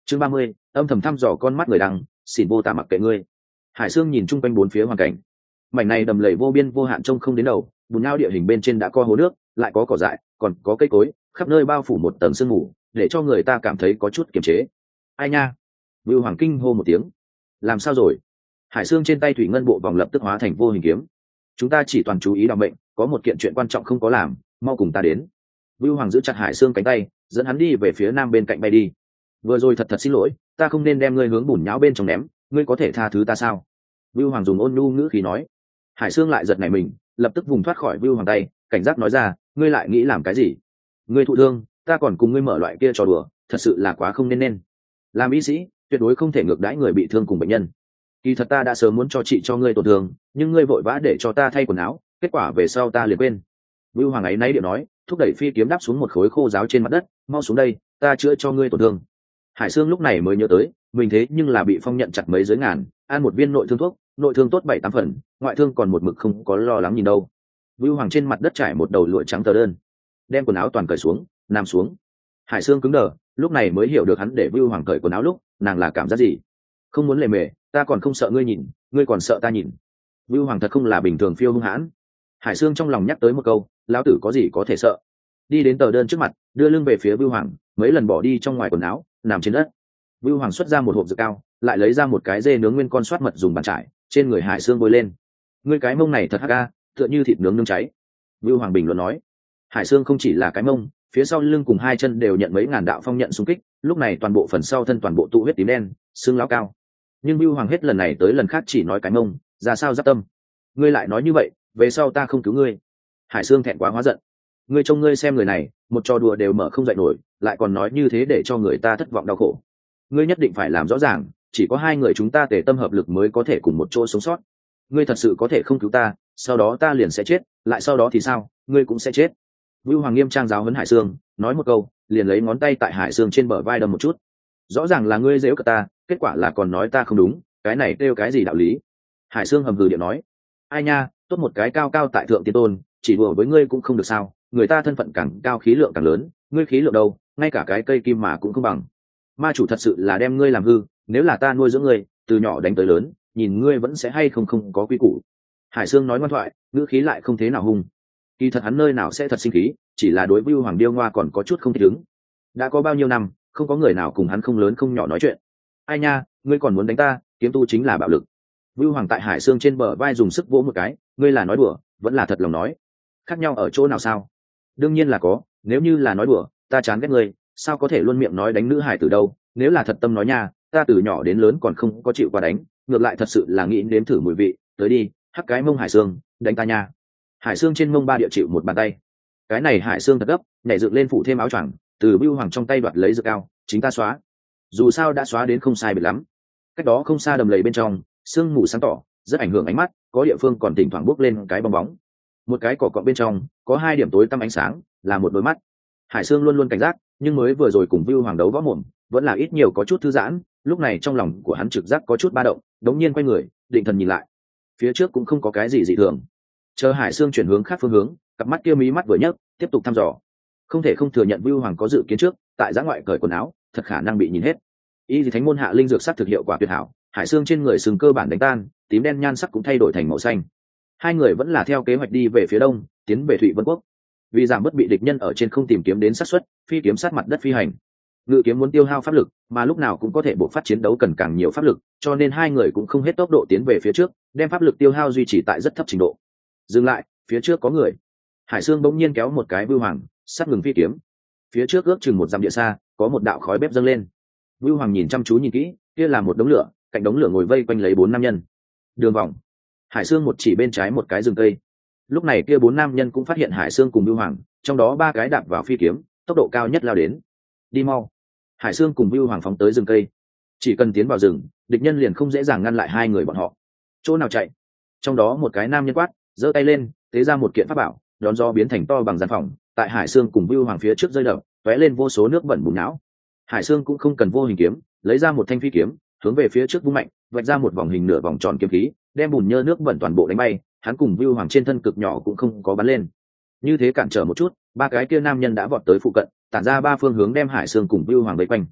Chương 30, âm thầm thăm dò con mắt người đăng, xỉn vô tả mặc kệ ngươi. Hải Sương nhìn chung quanh bốn phía hoàn cảnh. Mảnh này đầm lầy vô biên vô hạn trông không đến đầu, bùn nhão địa hình bên trên đã có hồ nước, lại có cỏ dại, còn có cây cối, khắp nơi bao phủ một tầng sương mù, để cho người ta cảm thấy có chút kiềm chế. Ai nha? Vưu Hoàng kinh hô một tiếng. Làm sao rồi? Hải Sương trên tay thủy ngân bộ vòng lập tức hóa thành vô hình kiếm. Chúng ta chỉ toàn chú ý đảm mệnh, có một kiện chuyện quan trọng không có làm, mau cùng ta đến. Vưu Hoàng giữ chặt Hải Sương cánh tay, dẫn hắn đi về phía nam bên cạnh bay đi. Vừa rồi thật xin lỗi, ta không nên đem ngươi hướng bùn nhão bên trong ném, ngươi có thể tha thứ ta sao? Vưu Hoàng dùng ôn nhu ngữ khí nói. Hải Sương lại giật nảy mình, lập tức vùng thoát khỏi Vưu Hoàng tay, cảnh giác nói ra, ngươi lại nghĩ làm cái gì? Ngươi thụ thương, ta còn cùng ngươi mở loại kia trò đùa, thật sự là quá không nên. Làm y sĩ, tuyệt đối không thể ngược đãi người bị thương cùng bệnh nhân. Kỳ thật ta đã sớm muốn cho chị cho ngươi tổn thương, nhưng ngươi vội vã để cho ta thay quần áo, kết quả về sau ta liền quên. Vưu Hoàng ấy nãy điện nói, thúc đẩy phi kiếm đáp xuống một khối khô giáo trên mặt đất, mau xuống đây, ta chữa cho ngươi tổn thương. Hải Sương lúc này mới nhớ tới, mình thế nhưng là bị phong nhận chặt mấy giới ngàn, ăn một viên nội thương thuốc, nội thương tốt 7-8 phần, ngoại thương còn một mực không có lo lắng nhìn đâu. Vưu Hoàng trên mặt đất trải một đầu lụa trắng tờ đơn, đem quần áo toàn cởi xuống, nằm xuống. Hải Sương cứng đờ, lúc này mới hiểu được hắn để Vưu Hoàng cởi quần áo lúc, nàng là cảm giác gì. Không muốn lề mề, ta còn không sợ ngươi nhìn, ngươi còn sợ ta nhìn. Vưu Hoàng thật không là bình thường phiêu hung hãn. Hải Sương trong lòng nhắc tới một câu, lão tử có gì có thể sợ. Đi đến tờ đơn trước mặt, đưa lưng về phía Vưu Hoàng, mấy lần bỏ đi trong ngoài quần áo, nằm trên đất. Vưu Hoàng xuất ra một hộp dược cao, lại lấy ra một cái dê nướng nguyên con soát mật dùng bàn trải, trên người Hải Sương bôi lên. Ngươi cái mông này thật hắc a, tựa như thịt nướng nướng cháy. Vưu Hoàng bình luận nói. Hải Sương không chỉ là cái mông, phía sau lưng cùng hai chân đều nhận mấy ngàn đạo phong nhận xung kích, lúc này toàn bộ phần sau thân toàn bộ tụ huyết tím đen, xương lão cao. Nhưng Vưu Hoàng hết lần này tới lần khác chỉ nói cái mông, ra sao giáp tâm. Ngươi lại nói như vậy, về sau ta không cứu ngươi. Hải Sương thẹn quá hóa giận. Ngươi trông ngươi xem người này, một trò đùa đều mở không dậy nổi, lại còn nói như thế để cho người ta thất vọng đau khổ. Ngươi nhất định phải làm rõ ràng, chỉ có hai người chúng ta tề tâm hợp lực mới có thể cùng một chỗ sống sót. Ngươi thật sự có thể không cứu ta, sau đó ta liền sẽ chết, lại sau đó thì sao, ngươi cũng sẽ chết. Vưu Hoàng nghiêm trang giáo huấn Hải Sương, nói một câu, liền lấy ngón tay tại Hải Sương trên bờ vai đâm một chút. Rõ ràng là ngươi giễu cợt ta, kết quả là còn nói ta không đúng, cái này kêu cái gì đạo lý? Hải Sương hầm hừ điện nói, ai nha, tốt một cái cao cao tại thượng tiên tôn, chỉ đùa với ngươi cũng không được sao? Người ta thân phận càng cao khí lượng càng lớn, ngươi khí lượng đâu, ngay cả cái cây kim mà cũng không bằng. Ma chủ thật sự là đem ngươi làm hư, nếu là ta nuôi dưỡng ngươi, từ nhỏ đánh tới lớn, nhìn ngươi vẫn sẽ hay không có quy củ. Hải Sương nói ngoan thoại, ngữ khí lại không thế nào hung. Kỳ thật hắn nơi nào sẽ thật sinh khí, chỉ là đối với Hoàng Điêu Ngoa còn có chút không thích ứng. Đã có bao nhiêu năm, không có người nào cùng hắn không lớn không nhỏ nói chuyện. Ai nha, ngươi còn muốn đánh ta, kiếm tu chính là bạo lực. Vưu Hoàng tại Hải Sương trên bờ vai dùng sức vỗ một cái, ngươi là nói đùa, vẫn là thật lòng nói. Khác nhau ở chỗ nào sao? Đương nhiên là có, nếu như là nói đùa, ta chán ghét ngươi, sao có thể luôn miệng nói đánh nữ hải từ đâu, nếu là thật tâm nói nha, ta từ nhỏ đến lớn còn không có chịu qua đánh, ngược lại thật sự là nghĩ đến thử mùi vị, tới đi, hắc cái mông Hải Sương, đánh ta nha. Hải Sương trên mông ba địa chịu một bàn tay. Cái này Hải Sương thật gấp, nhảy dựng lên phủ thêm áo choàng, từ Vưu Hoàng trong tay đoạt lấy dược cao, chính ta xóa. Dù sao đã xóa đến không sai biệt lắm. Cách đó không xa đầm lầy bên trong, sương mù sáng tỏ, rất ảnh hưởng ánh mắt, có địa phương còn thỉnh thoảng bốc lên cái bong bóng. Một cái cỏ cọng bên trong, có hai điểm tối tăm ánh sáng, là một đôi mắt. Hải Sương luôn luôn cảnh giác, nhưng mới vừa rồi cùng Vưu Hoàng đấu võ mồm, vẫn là ít nhiều có chút thư giãn, lúc này trong lòng của hắn trực giác có chút ba động, đống nhiên quay người, định thần nhìn lại. Phía trước cũng không có cái gì dị thường. Chờ Hải Sương chuyển hướng khác phương hướng, cặp mắt kia mí mắt vừa nhấc, tiếp tục thăm dò. Không thể không thừa nhận Vưu Hoàng có dự kiến trước, tại giã ngoại cởi quần áo, thật khả năng bị nhìn hết. Y thì thánh môn hạ linh dược sắc thực hiệu quả tuyệt hảo, Hải Sương trên người sừng cơ bản đánh tan, tím đen nhan sắc cũng thay đổi thành màu xanh. Hai người vẫn là theo kế hoạch đi về phía đông, tiến về Thụy Vân Quốc. Vì giảm bớt bị địch nhân ở trên không tìm kiếm đến sát suất, phi kiếm sát mặt đất phi hành. Ngự kiếm muốn tiêu hao pháp lực, mà lúc nào cũng có thể buộc phát chiến đấu cần càng nhiều pháp lực, cho nên hai người cũng không hết tốc độ tiến về phía trước, đem pháp lực tiêu hao duy trì tại rất thấp trình độ. Dừng lại, phía trước có người. Hải Sương bỗng nhiên kéo một cái Vưu Hoàng, sát ngừng phi kiếm. Phía trước ước chừng 1 dặm địa xa, có một đạo khói bếp dâng lên. Vưu Hoàng nhìn chăm chú nhìn kỹ, kia là một đống lửa, cạnh đống lửa ngồi vây quanh lấy 4 nam nhân. Đường vòng. Hải Sương một chỉ bên trái một cái rừng cây. Lúc này kia 4 nam nhân cũng phát hiện Hải Sương cùng Vưu Hoàng, trong đó 3 cái đạp vào phi kiếm, tốc độ cao nhất lao đến. Đi mau. Hải Sương cùng Vưu Hoàng phóng tới rừng cây. Chỉ cần tiến vào rừng, địch nhân liền không dễ dàng ngăn lại hai người bọn họ. Chỗ nào chạy? Trong đó một cái nam nhân quát, giơ tay lên, tế ra một kiện pháp bảo, đón gió biến thành to bằng gian phòng, tại Hải Sương cùng Vưu Hoàng phía trước rơi đập, tóe lên vô số nước bẩn bùn não. Hải Sương cũng không cần vô hình kiếm, lấy ra một thanh phi kiếm, hướng về phía trước vung mạnh, vạch ra một vòng hình nửa vòng tròn kiếm khí, đem bùn nhơ nước bẩn toàn bộ đánh bay. Hắn cùng Vưu Hoàng trên thân cực nhỏ cũng không có bắn lên. Như thế cản trở một chút, 3 cái kia nam nhân đã vọt tới phụ cận, tản ra 3 phương hướng đem Hải Sương cùng Vưu Hoàng vây quanh.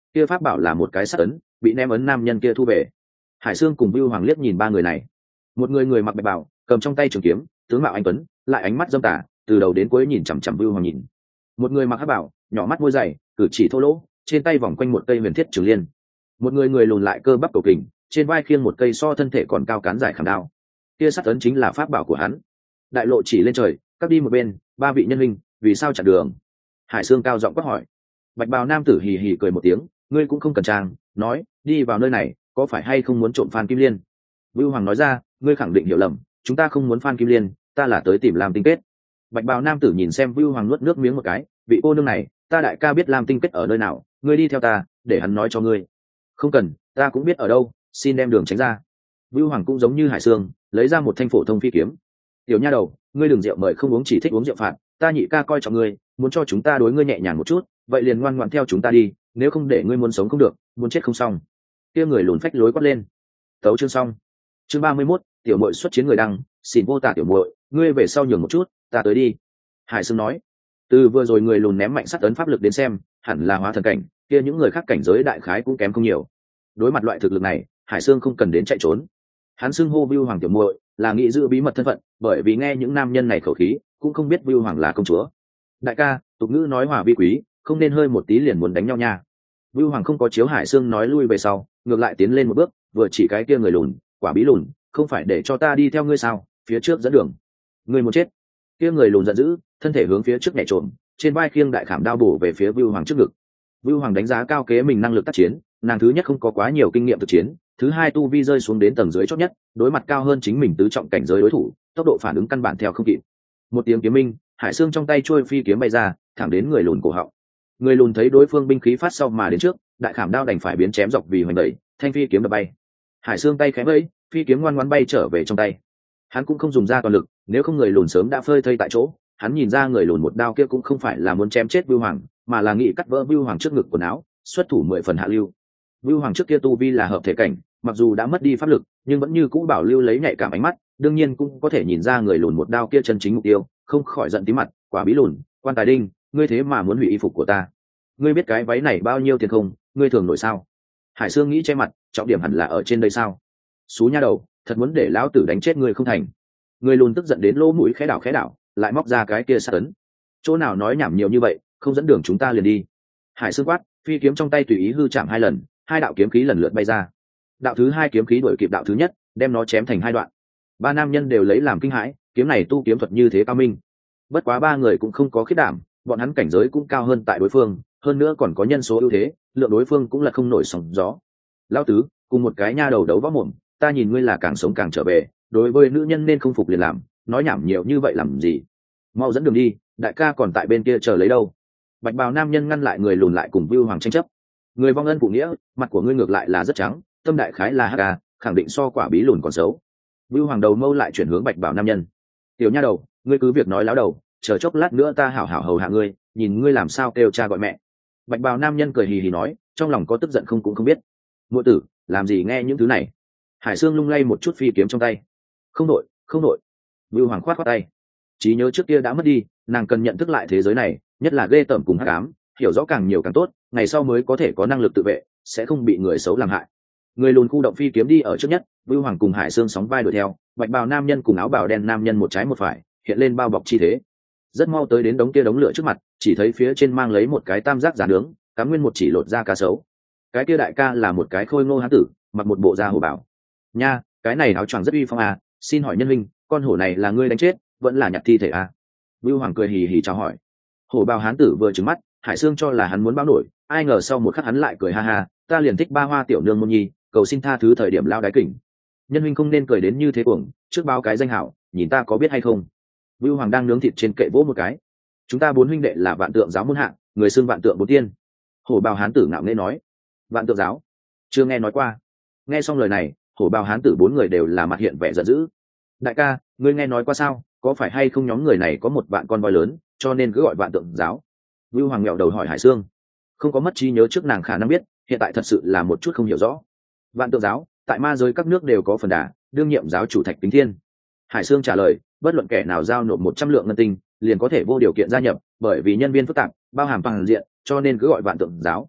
kia pháp bảo là một cái sắt ấn, bị ném ấn nam nhân kia thu về. Hải Sương cùng Vưu Hoàng liếc nhìn ba người này. Một người mặc bạch bào, cầm trong tay trường kiếm, tướng mạo anh tuấn, lại ánh mắt dâm tà, từ đầu đến cuối nhìn chằm chằm Vưu Hoàng nhìn. Một người mặc hắc bảo, nhỏ mắt môi dày, cử chỉ thô lỗ, trên tay vòng quanh một cây huyền thiết trường liên. Một người lùn lại cơ bắp cầu kình, trên vai khiêng một cây so thân thể còn cao cán dài khảm đao. Kia sắt ấn chính là pháp bảo của hắn. Đại lộ chỉ lên trời, các đi một bên, ba vị nhân linh, vì sao chặn đường? Hải Sương cao giọng quát hỏi. Bạch bào nam tử hì hì cười một tiếng, ngươi cũng không cần trang, nói, đi vào nơi này, có phải hay không muốn trộm Phan Kim Liên? Vưu Hoàng nói ra, ngươi khẳng định hiểu lầm, chúng ta không muốn Phan Kim Liên, ta là tới tìm làm tinh kết. Bạch bào nam tử nhìn xem Vưu Hoàng nuốt nước miếng một cái, vị cô nương này, ta đại ca biết làm tinh kết ở nơi nào, ngươi đi theo ta, để hắn nói cho ngươi. Không cần, ta cũng biết ở đâu, xin đem đường tránh ra. Vưu Hoàng cũng giống như Hải Sương, lấy ra một thanh phổ thông phi kiếm. Tiểu nha đầu, ngươi đừng rượu mời không uống, chỉ thích uống rượu phạt, ta nhị ca coi trọng ngươi, muốn cho chúng ta đối ngươi nhẹ nhàng một chút, vậy liền ngoan ngoãn theo chúng ta đi, nếu không để ngươi muốn sống không được, muốn chết không xong. Kia người lùn phách lối quát lên. Tấu chương xong. Chương 31, tiểu muội xuất chiến người đăng, xin vô tả tiểu muội, ngươi về sau nhường một chút, ta tới đi. Hải Sương nói. Từ vừa rồi người lùn ném mạnh sắt ấn pháp lực đến xem, hẳn là hóa thần cảnh, kia những người khác cảnh giới đại khái cũng kém không nhiều. Đối mặt loại thực lực này, Hải Sương không cần đến chạy trốn. Hắn xưng hô Vưu Hoàng tiểu muội, là nghĩ giữ bí mật thân phận, bởi vì nghe những nam nhân này khẩu khí, cũng không biết Vưu Hoàng là công chúa. Đại ca, tục ngữ nói hòa vi quý, không nên hơi một tí liền muốn đánh nhau nha. Vưu Hoàng không có chiếu Hải Sương nói lui về sau, ngược lại tiến lên một bước, vừa chỉ cái kia người lùn, quả bí lùn, không phải để cho ta đi theo ngươi sao, phía trước dẫn đường. Ngươi muốn chết. Kia người lùn giận dữ, thân thể hướng phía trước nhảy trộm, trên vai khiêng đại khảm đao bổ về phía Vưu Hoàng trước ngực. Vưu Hoàng đánh giá cao kế mình năng lực tác chiến, nàng thứ nhất không có quá nhiều kinh nghiệm thực chiến, thứ hai tu vi rơi xuống đến tầng dưới chót nhất, đối mặt cao hơn chính mình tứ trọng cảnh giới đối thủ, tốc độ phản ứng căn bản theo không kịp. Một tiếng kiếm minh, Hải Sương trong tay trôi phi kiếm bay ra, thẳng đến người lùn cổ họng. Người lùn thấy đối phương binh khí phát sau mà đến trước, đại khảm đao đành phải biến chém dọc vì hoành đẩy, thanh phi kiếm đập bay. Hải Sương tay khẽ vẫy, phi kiếm ngoan ngoãn bay trở về trong tay. Hắn cũng không dùng ra toàn lực, nếu không người lùn sớm đã phơi thây tại chỗ. Hắn nhìn ra người lùn một đao kia cũng không phải là muốn chém chết Vưu Hoàng, mà là nghĩ cắt vỡ Vưu Hoàng trước ngực quần áo, xuất thủ 10 phần hạ lưu. Vưu Hoàng trước kia tu vi là hợp thể cảnh, mặc dù đã mất đi pháp lực, nhưng vẫn như cũ bảo lưu lấy nhạy cảm ánh mắt, đương nhiên cũng có thể nhìn ra người lùn một đao kia chân chính mục tiêu, không khỏi giận tí mặt, quả bí lùn, quan tài đinh, ngươi thế mà muốn hủy y phục của ta. Ngươi biết cái váy này bao nhiêu tiền không, ngươi thường nổi sao? Hải Sương nghĩ che mặt, trọng điểm hẳn là ở trên đây sao? Xú nha đầu, thật muốn để lão tử đánh chết ngươi không thành. Người lùn tức giận đến lỗ mũi khẽ đảo, lại móc ra cái kia sát ấn. Chỗ nào nói nhảm nhiều như vậy, không dẫn đường chúng ta liền đi. Hải Sương quát, phi kiếm trong tay tùy ý hư chạm 2 lần, 2 đạo kiếm khí lần lượt bay ra. Đạo thứ 2 kiếm khí đuổi kịp đạo thứ nhất, đem nó chém thành 2 đoạn. Ba nam nhân đều lấy làm kinh hãi, kiếm này tu kiếm thuật như thế cao minh. Bất quá ba người cũng không có khiết đảm, bọn hắn cảnh giới cũng cao hơn tại đối phương, hơn nữa còn có nhân số ưu thế, lượng đối phương cũng là không nổi sóng gió. Lão tứ, cùng một cái nha đầu đấu võ mồm, ta nhìn ngươi là càng sống càng trở về, đối với nữ nhân nên không phục liền làm, nói nhảm nhiều như vậy làm gì? Mau dẫn đường đi, đại ca còn tại bên kia chờ lấy đâu. Bạch bào nam nhân ngăn lại người lùn lại cùng Vưu Hoàng tranh chấp. Người vong ân phụ nghĩa, mặt của ngươi ngược lại là rất trắng, tâm đại khái là hắc, khẳng định so quả bí lùn còn xấu. Vưu Hoàng đầu mâu lại chuyển hướng bạch bào nam nhân. Tiểu nha đầu, ngươi cứ việc nói láo đầu, chờ chốc lát nữa ta hảo hảo hầu hạ ngươi, nhìn ngươi làm sao kêu cha gọi mẹ. Bạch bào nam nhân cười hì hì nói, trong lòng có tức giận không cũng không biết. Muội tử, làm gì nghe những thứ này? Hải Sương lung lay một chút phi kiếm trong tay. Không đội. Vưu Hoàng khoát tay. Trí nhớ trước kia đã mất đi, nàng cần nhận thức lại thế giới này, nhất là ghê tởm cùng hắc ám, hiểu rõ càng nhiều càng tốt, ngày sau mới có thể có năng lực tự vệ, sẽ không bị người xấu làm hại. Người lùn khu động phi kiếm đi ở trước nhất, Vưu Hoàng cùng Hải Sương sóng vai đuổi theo, bạch bào nam nhân cùng áo bào đen nam nhân một trái một phải, hiện lên bao bọc chi thế. Rất mau tới đến đống lửa trước mặt, chỉ thấy phía trên mang lấy một cái tam giác giả nướng, cắm nguyên một chỉ lột da cá sấu. Cái kia đại ca là một cái khôi ngô hán tử, mặc một bộ da hổ bảo. Nha, cái này áo choàng rất uy phong à, xin hỏi nhân linh, con hổ này là ngươi đánh chết, vẫn là nhặt thi thể à? Vưu Hoàng cười hì hì chào hỏi. Hổ bào hán tử vừa trừng mắt, Hải Sương cho là hắn muốn báo nổi, ai ngờ sau một khắc hắn lại cười ha ha, ta liền thích ba hoa tiểu nương môn nhi, cầu xin tha thứ thời điểm lao đái kỉnh. Nhân huynh không nên cười đến như thế cuồng, trước báo cái danh hảo, nhìn ta có biết hay không. Vưu Hoàng đang nướng thịt trên kệ vỗ một cái. Chúng ta 4 huynh đệ là Vạn Tượng giáo môn hạ, người xưng Vạn Tượng Bốn Tiên. Hổ bào hán tử ngạo nghễ nói. Vạn Tượng giáo? Chưa nghe nói qua. Nghe xong lời này, hổ bào hán tử 4 người đều là mặt hiện vẻ giận dữ. Đại ca, ngươi nghe nói qua sao, có phải hay không nhóm người này có một vạn con voi lớn, cho nên cứ gọi Vạn Tượng giáo? Vưu Hoàng nghẹo đầu hỏi Hải Sương. Không có mất trí nhớ trước nàng khả năng biết, hiện tại thật sự là một chút không hiểu rõ. Vạn Tượng giáo, tại ma giới các nước đều có phần đà, đương nhiệm giáo chủ Thạch Kính Thiên. Hải Sương trả lời, bất luận kẻ nào giao nộp 100 lượng ngân tinh, liền có thể vô điều kiện gia nhập, bởi vì nhân viên phức tạp, bao hàm toàn diện, cho nên cứ gọi Vạn Tượng giáo.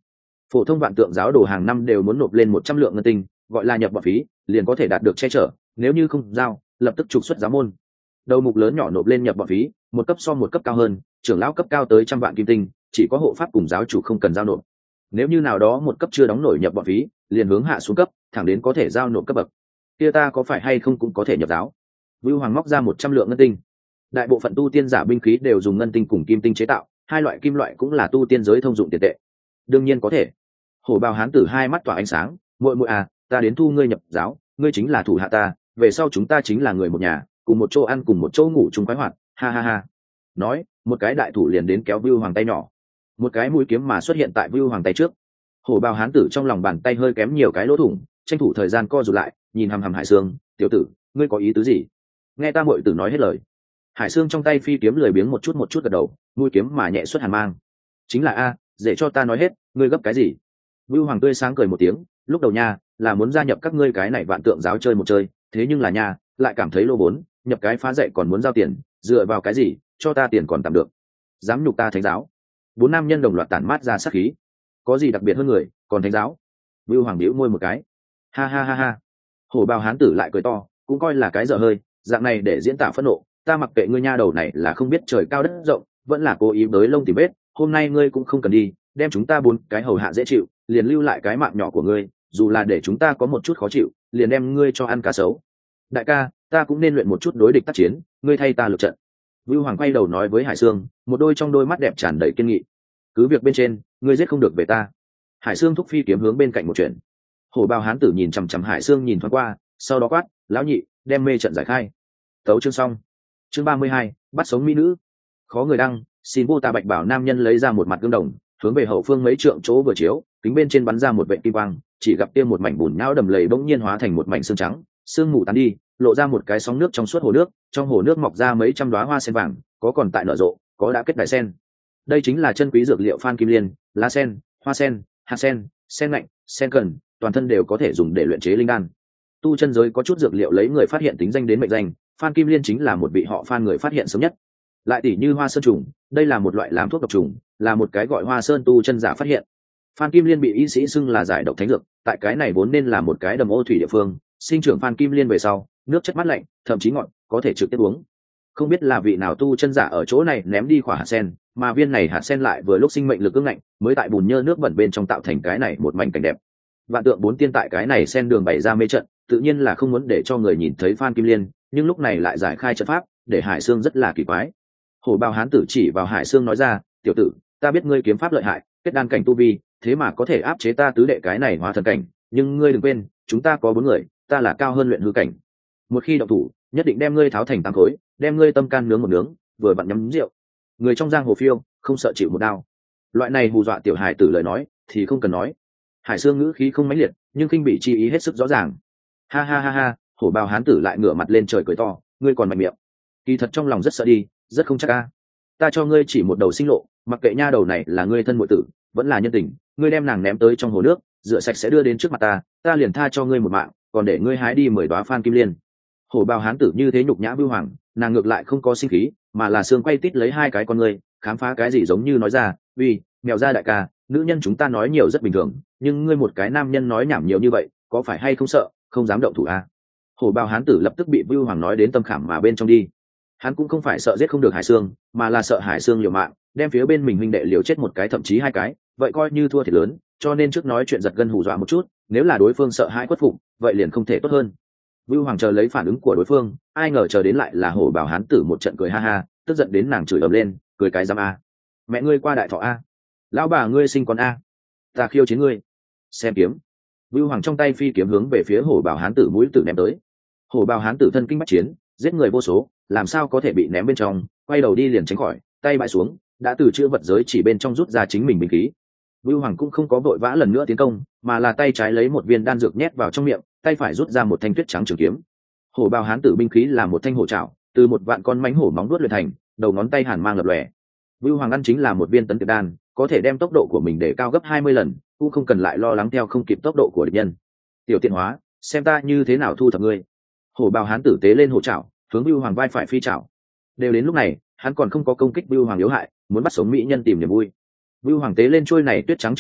phổ thông vạn tượng giáo đồ hàng năm đều muốn nộp lên 100 lượng ngân tinh, gọi là nhập bọn phí, liền có thể đạt được che chở, nếu như không giao lập tức trục xuất giáo môn. Đầu mục lớn nhỏ nộp lên nhập bọn phí, một cấp so một cấp cao hơn, trưởng lão cấp cao tới 100 vạn kim tinh, chỉ có hộ pháp cùng giáo chủ không cần giao nộp. Nếu như nào đó một cấp chưa đóng nổi nhập bọn phí, liền hướng hạ xuống cấp, thẳng đến có thể giao nộp cấp bậc. Kia ta có phải hay không cũng có thể nhập giáo? Vưu Hoàng móc ra 100 lượng ngân tinh. Đại bộ phận tu tiên giả binh khí đều dùng ngân tinh cùng kim tinh chế tạo, hai loại kim loại cũng là tu tiên giới thông dụng tiền tệ. Đương nhiên có thể. Hổ bào hán tử hai mắt tỏa ánh sáng, muội muội à, ta đến thu ngươi nhập giáo, ngươi chính là thủ hạ ta, về sau chúng ta chính là người một nhà, cùng một chỗ ăn cùng một chỗ ngủ chung khoái hoạt, ha ha ha. Nói, một cái đại thủ liền đến kéo Vưu Hoàng tay nhỏ, một cái mũi kiếm mà xuất hiện tại Vưu Hoàng tay trước. Hổ bào hán tử trong lòng bàn tay hơi kém nhiều cái lỗ thủng, tranh thủ thời gian co rụt lại, nhìn hằm hằm Hải Sương, tiểu tử, ngươi có ý tứ gì? Nghe ta muội tử nói hết lời. Hải Sương trong tay phi kiếm lười biếng một chút gật đầu, mũi kiếm mà nhẹ xuất hàn mang. Chính là a, để cho ta nói hết, ngươi gấp cái gì? Vưu Hoàng tươi sáng cười một tiếng, lúc đầu nha là muốn gia nhập các ngươi cái này vạn tượng giáo chơi một chơi, thế nhưng là nha lại cảm thấy lô vốn, nhập cái phá dạy còn muốn giao tiền, dựa vào cái gì, cho ta tiền còn tạm được. Dám nhục ta thánh giáo. Bốn nam nhân đồng loạt tản mát ra sát khí. Có gì đặc biệt hơn người, còn thánh giáo? Vưu Hoàng bĩu môi một cái. Ha ha ha ha. Hổ bào hán tử lại cười to, cũng coi là cái dở hơi, dạng này để diễn tả phẫn nộ, ta mặc kệ ngươi nha đầu này là không biết trời cao đất rộng, vẫn là cố ý bới lông tìm vết, hôm nay ngươi cũng không cần đi, đem chúng ta bốn cái hầu hạ dễ chịu, liền lưu lại cái mạng nhỏ của ngươi, dù là để chúng ta có một chút khó chịu, liền đem ngươi cho ăn cá sấu. Đại ca, ta cũng nên luyện một chút đối địch tác chiến, ngươi thay ta lượt trận. Vưu Hoàng quay đầu nói với Hải Sương, một đôi trong đôi mắt đẹp tràn đầy kiên nghị. Cứ việc bên trên, ngươi giết không được về ta. Hải Sương thúc phi kiếm hướng bên cạnh một chuyện. Hổ bào hán tử nhìn chằm chằm Hải Sương nhìn thoáng qua, sau đó quát, lão nhị, đem mê trận giải khai. Tấu chương xong. Chương 32, bắt sống mỹ nữ. Khó người đăng, xin vô tà bạch bảo nam nhân lấy ra một mặt gương đồng, hướng về hậu phương mấy trượng chỗ vừa chiếu, kính bên trên bắn ra một vệt kim quang, chỉ gặp tiêm một mảnh bùn nhão đầm lầy bỗng nhiên hóa thành một mảnh xương trắng, sương mù tán đi, lộ ra một cái sóng nước trong suốt hồ nước, trong hồ nước mọc ra mấy trăm đóa hoa sen vàng, có còn tại nở rộ, có đã kết đại sen. Đây chính là chân quý dược liệu Phan Kim Liên, lá sen, hoa sen, hạt sen, sen lạnh, sen cần, toàn thân đều có thể dùng để luyện chế linh đan. Tu chân giới có chút dược liệu lấy người phát hiện tính danh đến mệnh danh, Phan Kim Liên chính là một vị họ Phan người phát hiện sớm nhất. Lại tỷ như hoa sơn trùng, đây là một loại làm thuốc độc trùng, là một cái gọi hoa sơn tu chân giả phát hiện. Phan Kim Liên bị y sĩ xưng là giải độc thánh dược, tại cái này vốn nên là một cái đầm ô thủy địa phương, sinh trưởng Phan Kim Liên về sau, nước chất mát lạnh, thậm chí ngọt, có thể trực tiếp uống. Không biết là vị nào tu chân giả ở chỗ này ném đi quả hạt sen, mà viên này hạt sen lại vừa lúc sinh mệnh lực ương ngạnh, mới tại bùn nhơ nước bẩn bên trong tạo thành cái này một mảnh cảnh đẹp. Vạn tượng bốn tiên tại cái này sen đường bày ra mê trận, tự nhiên là không muốn để cho người nhìn thấy Phan Kim Liên, nhưng lúc này lại giải khai trận pháp, để Hải Sương rất là kỳ quái. Hổ bào hán tử chỉ vào Hải Sương nói ra, tiểu tử, ta biết ngươi kiếm pháp lợi hại, kết đan cảnh tu vi, thế mà có thể áp chế ta tứ đệ cái này hóa thần cảnh, nhưng ngươi đừng quên, chúng ta có bốn người, ta là cao hơn luyện hư cảnh. Một khi động thủ, nhất định đem ngươi tháo thành tám khối, đem ngươi tâm can nướng một nướng, vừa vặn nhắm rượu. Người trong giang hồ phiêu, không sợ chịu một đao. Loại này hù dọa tiểu hải tử lời nói, thì không cần nói. Hải Sương ngữ khí không mãnh liệt, nhưng khinh bị chi ý hết sức rõ ràng. Ha ha ha ha, hổ bào hán tử lại ngửa mặt lên trời cười to, ngươi còn mạnh miệng. Kỳ thật trong lòng rất sợ đi, rất không chắc ca. Ta cho ngươi chỉ một đầu sinh lộ, mặc kệ nha đầu này là ngươi thân muội tử, vẫn là nhân tình, ngươi đem nàng ném tới trong hồ nước, rửa sạch sẽ đưa đến trước mặt ta, ta liền tha cho ngươi một mạng, còn để ngươi hái đi 10 đóa Phan Kim Liên. Hổ bào hán tử như thế nhục nhã Vưu Hoàng, nàng ngược lại không có sinh khí, mà là Sương quay tít lấy hai cái con ngươi, khám phá cái gì giống như nói ra, uy, mèo ra đại ca, nữ nhân chúng ta nói nhiều rất bình thường, nhưng ngươi một cái nam nhân nói nhảm nhiều như vậy, có phải hay không sợ, không dám động thủ à? Hổ bào hán tử lập tức bị Vưu Hoàng nói đến tâm khảm mà bên trong đi. Hắn cũng không phải sợ giết không được Hải Sương, mà là sợ Hải Sương liều mạng, đem phía bên mình huynh đệ liều chết một cái thậm chí hai cái, vậy coi như thua thiệt lớn, cho nên trước nói chuyện giật gân hù dọa một chút, nếu là đối phương sợ hãi khuất phục, vậy liền không thể tốt hơn. Vưu Hoàng chờ lấy phản ứng của đối phương, ai ngờ chờ đến lại là hổ bào hán tử một trận cười ha ha, tức giận đến nàng chửi ầm lên, cười cái giám a, mẹ ngươi qua đại thọ a, lão bà ngươi sinh con a, ta khiêu chiến ngươi, xem kiếm. Vưu Hoàng trong tay phi kiếm hướng về phía hổ bào hán tử mũi tử ném tới. Hổ bào hán tử thân kinh bách chiến, giết người vô số, làm sao có thể bị ném bên trong, quay đầu đi liền tránh khỏi, tay bãi xuống, đã từ chữ vật giới chỉ bên trong rút ra chính mình binh khí. Vưu Hoàng cũng không có vội vã lần nữa tiến công, mà là tay trái lấy một viên đan dược nhét vào trong miệng, tay phải rút ra một thanh tuyết trắng trường kiếm. Hổ bào hán tử binh khí là một thanh hổ trảo, từ một vạn con mãnh hổ móng vuốt luyện thành, đầu ngón tay hàn mang lập lòe. Vưu Hoàng ăn chính là một viên tấn tiệp đan, có thể đem tốc độ của mình để cao gấp 20 lần, cũng không cần lại lo lắng theo không kịp tốc độ của địch nhân. Tiểu tiện hóa, xem ta như thế nào thu thập ngươi. Hổ bào hán tử tế lên hổ trảo, hướng Vưu Hoàng vai phải phi trảo. Đều đến lúc này, hắn còn không có công kích Vưu Hoàng yếu hại, muốn bắt sống mỹ nhân tìm niềm vui. Vưu Hoàng tế lên chuôi này tuyết trắng trường kiếm,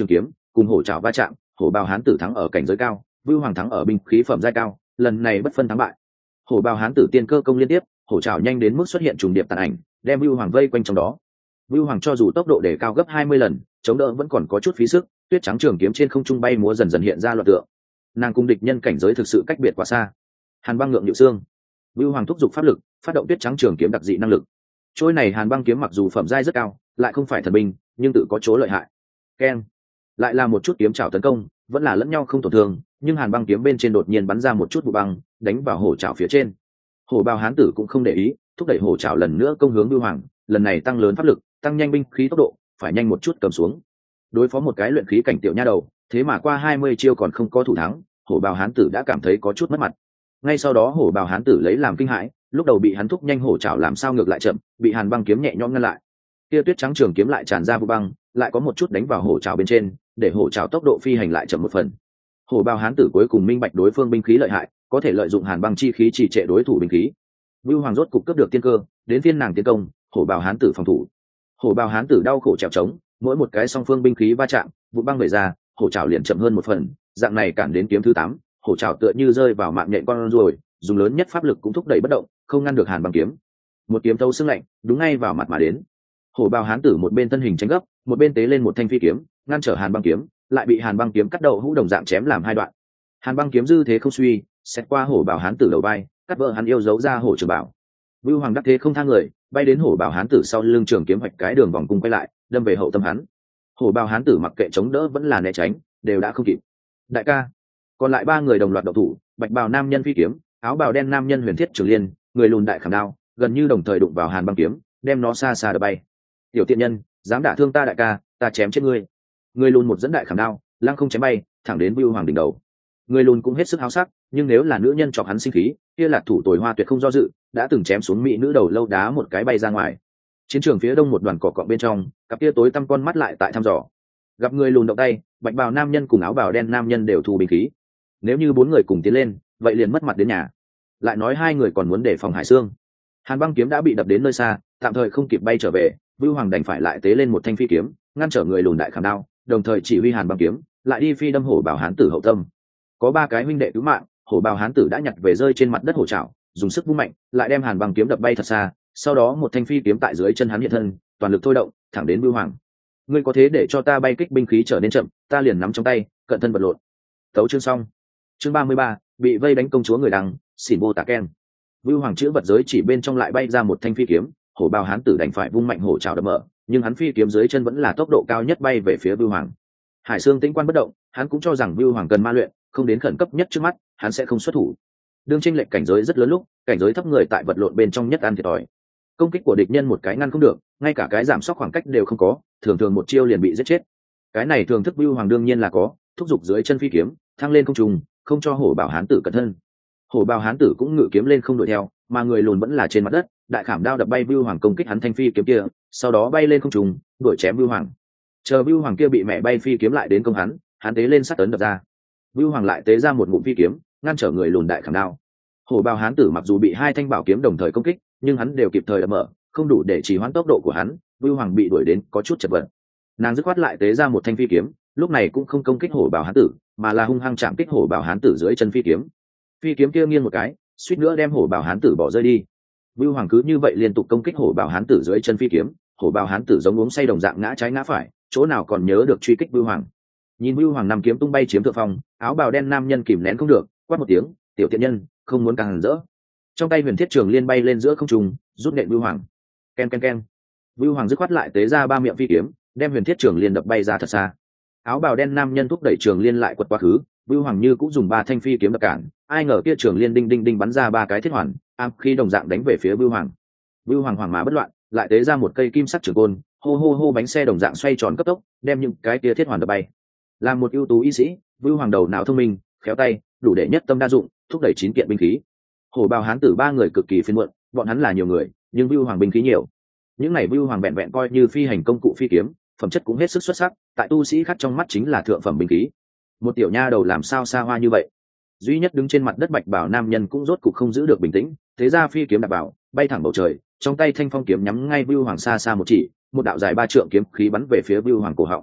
cùng hổ trảo va chạm, hổ bào hán tử thắng ở cảnh giới cao, vưu hoàng thắng ở binh khí phẩm giai cao, lần này bất phân thắng bại. Hổ bào hán tử tiên cơ công liên tiếp, hổ trảo nhanh đến mức xuất hiện trùng điệp tàn ảnh, đem vưu hoàng vây quanh trong đó. Vưu hoàng cho dù tốc độ để cao gấp 20 lần, chống đỡ vẫn còn có chút phí sức, tuyết trắng trường kiếm trên không trung bay múa dần dần hiện ra loạt tượng. Nàng cùng địch nhân cảnh giới thực sự cách biệt quá xa. Hàn băng ngượng nhịu xương. Vưu hoàng thúc giục pháp lực, phát động tuyết trắng trường kiếm đặc dị năng lực. Trôi này hàn băng kiếm mặc dù phẩm giai rất cao, lại không phải thần binh, nhưng tự có chỗ lợi hại. Keng, lại là một chút kiếm trảo tấn công, vẫn là lẫn nhau không tổn thương, nhưng hàn băng kiếm bên trên đột nhiên bắn ra một chút vụ băng, đánh vào hổ trảo phía trên. Hổ bào hán tử cũng không để ý, thúc đẩy hổ trảo lần nữa công hướng Vưu hoàng, lần này tăng lớn pháp lực, tăng nhanh binh khí tốc độ, phải nhanh một chút cầm xuống. Đối phó một cái luyện khí cảnh tiểu nha đầu, thế mà qua 20 chiêu còn không có thủ thắng, hổ bào hán tử đã cảm thấy có chút mất mặt. Ngay sau đó hổ bào hán tử lấy làm kinh hãi, lúc đầu bị hắn thúc nhanh hổ chảo làm sao ngược lại chậm, bị hàn băng kiếm nhẹ nhõm ngăn lại. Kia tuyết trắng trường kiếm lại tràn ra vụ băng, lại có một chút đánh vào hổ chảo bên trên, để hổ chảo tốc độ phi hành lại chậm một phần. Hổ bào hán tử cuối cùng minh bạch đối phương binh khí lợi hại, có thể lợi dụng hàn băng chi khí trì trệ đối thủ binh khí. Vưu hoàng rốt cục cướp được tiên cơ, đến phiên nàng tiến công, hổ bào hán tử phòng thủ. Hổ bào hán tử đau khổ trèo trống, mỗi một cái song phương binh khí va chạm, vụ băng vẩy ra, hổ chảo liền chậm hơn một phần, dạng này cản đến kiếm thứ 8, hổ chảo tựa như rơi vào mạng nhện con ruồi, dùng lớn nhất pháp lực cũng thúc đẩy bất động, không ngăn được hàn băng kiếm. Một kiếm thấu xương lạnh, đúng ngay vào mặt mà đến. Hổ bào hán tử một bên thân hình tránh gấp, một bên tế lên một thanh phi kiếm, ngăn trở hàn băng kiếm, lại bị hàn băng kiếm cắt đầu hũ đồng dạng chém làm hai đoạn. Hàn băng kiếm dư thế không suy, xét qua hổ bào hán tử đầu vai, cắt vỡ hắn yêu dấu ra hổ trường bảo. Vưu hoàng đắc thế không tha người, bay đến hổ bào hán tử sau lưng trường kiếm hoạch cái đường vòng cung quay lại, đâm về hậu tâm hắn. Hổ bào hán tử mặc kệ chống đỡ vẫn là né tránh, đều đã không kịp. Đại ca, còn lại 3 người đồng loạt động thủ, bạch bào nam nhân phi kiếm, áo bào đen nam nhân huyền thiết trường liên, người lùn đại khảm đao, gần như đồng thời đụng vào hàn băng kiếm, đem nó xa xa đập bay. Tiểu tiện nhân, dám đả thương ta đại ca, ta chém chết ngươi. Người lùn một dẫn đại khảm đao, lăng không chém bay, thẳng đến Vưu hoàng đỉnh đầu. Người lùn cũng hết sức háo sắc, nhưng nếu là nữ nhân chọc hắn sinh khí, kia là thủ tồi hoa tuyệt không do dự, đã từng chém xuống mỹ nữ đầu lâu đá một cái bay ra ngoài. Chiến trường phía đông một đoàn cỏ cọm bên trong, cặp kia tối tăm con mắt lại tại thăm dò. Gặp người lùn động tay, bạch bào nam nhân cùng áo bào đen nam nhân đều thu binh khí. Nếu như 4 người cùng tiến lên, vậy liền mất mặt đến nhà. Lại nói 2 người còn muốn đề phòng Hải Xương. Hàn băng kiếm đã bị đập đến nơi xa, tạm thời không kịp bay trở về, Vưu hoàng đành phải lại tế lên một thanh phi kiếm, ngăn trở người lùn đại khảm đao, đồng thời chỉ huy hàn băng kiếm lại đi phi đâm hổ bào hán tử hậu tâm. Có 3 cái huynh đệ cứu mạng, hổ bào hán tử đã nhặt về rơi trên mặt đất hổ trảo, dùng sức vung mạnh, lại đem hàn băng kiếm đập bay thật xa, sau đó một thanh phi kiếm tại dưới chân hắn hiện thân, toàn lực thôi động, thẳng đến Vưu hoàng. Ngươi có thế để cho ta bay kích binh khí trở nên chậm, ta liền nắm trong tay, cận thân vật lộn. Tấu chương xong. Chương 33, bị vây đánh công chúa người đằng, xỉn vô tả ken. Vưu hoàng chữ vật giới chỉ bên trong lại bay ra một thanh phi kiếm, hổ bào hán tử đành phải vung mạnh hổ trảo đập mở, nhưng hắn phi kiếm dưới chân vẫn là tốc độ cao nhất bay về phía Vưu hoàng. Hải Xương tĩnh quan bất động, hắn cũng cho rằng Vưu hoàng cần ma luyện, không đến khẩn cấp nhất trước mắt, hắn sẽ không xuất thủ. Đương chênh lệch cảnh giới rất lớn lúc, cảnh giới thấp người tại vật lộn bên trong nhất ăn thiệt thòi. Công kích của địch nhân một cái ngăn không được, ngay cả cái giảm sóc khoảng cách đều không có, thường thường một chiêu liền bị giết chết. Cái này thường thức Vưu hoàng đương nhiên là có, thúc giục dưới chân phi kiếm, thăng lên không trung, không cho hổ bào hán tử cẩn thân. Hổ bào hán tử cũng ngự kiếm lên không đuổi theo, mà người lùn vẫn là trên mặt đất, đại khảm đao đập bay Vưu hoàng công kích hắn thanh phi kiếm kia, sau đó bay lên không trung, đuổi chém Vưu hoàng. Chờ Vưu hoàng kia bị mẹ bay phi kiếm lại đến công hắn tế lên sát tấn đập ra. Vưu hoàng lại tế ra một ngụm phi kiếm, ngăn trở người lùn đại khảm đao. Hổ bào hán tử mặc dù bị 2 thanh bảo kiếm đồng thời công kích, nhưng hắn đều kịp thời đập mở, không đủ để trì hoãn tốc độ của hắn. Vưu hoàng bị đuổi đến có chút chật vật. Nàng dứt khoát lại tế ra một thanh phi kiếm, lúc này cũng không công kích hổ bào hán tử, mà là hung hăng chạm kích hổ bào hán tử dưới chân phi kiếm. Phi kiếm kia nghiêng một cái, suýt nữa đem hổ bào hán tử bỏ rơi đi. Vưu hoàng cứ như vậy liên tục công kích hổ bào hán tử dưới chân phi kiếm, hổ bào hán tử giống uống say đồng dạng ngã trái ngã phải, chỗ nào còn nhớ được truy kích Vưu hoàng. Nhìn Vưu hoàng nằm kiếm tung bay chiếm thượng phong, áo bào đen nam nhân kìm nén không được, quát một tiếng, tiểu tiện nhân, không muốn càng hẳn rỡ. Trong tay huyền thiết trường liên bay lên giữa không trung, rút nện Vưu hoàng. Ken ken ken. Vưu hoàng dứt khoát lại tế ra 3 miệng phi kiếm, đem huyền thiết trường liên đập bay ra thật xa. Áo bào đen nam nhân thúc đẩy trường liên lại quật quá khứ, Vưu hoàng như cũng dùng 3 thanh phi kiếm đập cản, ai ngờ kia trường liên đinh đinh đinh bắn ra 3 cái thiết hoàn, ám khí đồng dạng đánh về phía Vưu hoàng. Vưu hoàng hoảng mà bất loạn, lại tế ra một cây kim sắc trường côn, hô hô hô bánh xe đồng dạng xoay tròn cấp tốc, đem những cái kia thiết hoàn đập bay. Làm một ưu tú y sĩ, Vưu hoàng đầu não thông minh, khéo tay, đủ để nhất tâm đa dụng, thúc đẩy 9 kiện binh khí. Hổ bào hán tử 3 người cực kỳ phiền muộn, bọn hắn là nhiều người, nhưng Vưu hoàng binh khí nhiều. Những này Vưu hoàng vẹn vẹn coi như phi hành công cụ phi kiếm, phẩm chất cũng hết sức xuất sắc, tại tu sĩ khác trong mắt chính là thượng phẩm binh khí. Một tiểu nha đầu làm sao xa hoa như vậy? Duy nhất đứng trên mặt đất bạch bảo nam nhân cũng rốt cục không giữ được bình tĩnh, thế ra phi kiếm đạp bảo, bay thẳng bầu trời, trong tay thanh phong kiếm nhắm ngay Vưu hoàng xa xa một chỉ, một đạo dài 3 trượng kiếm khí bắn về phía Vưu hoàng cổ họng.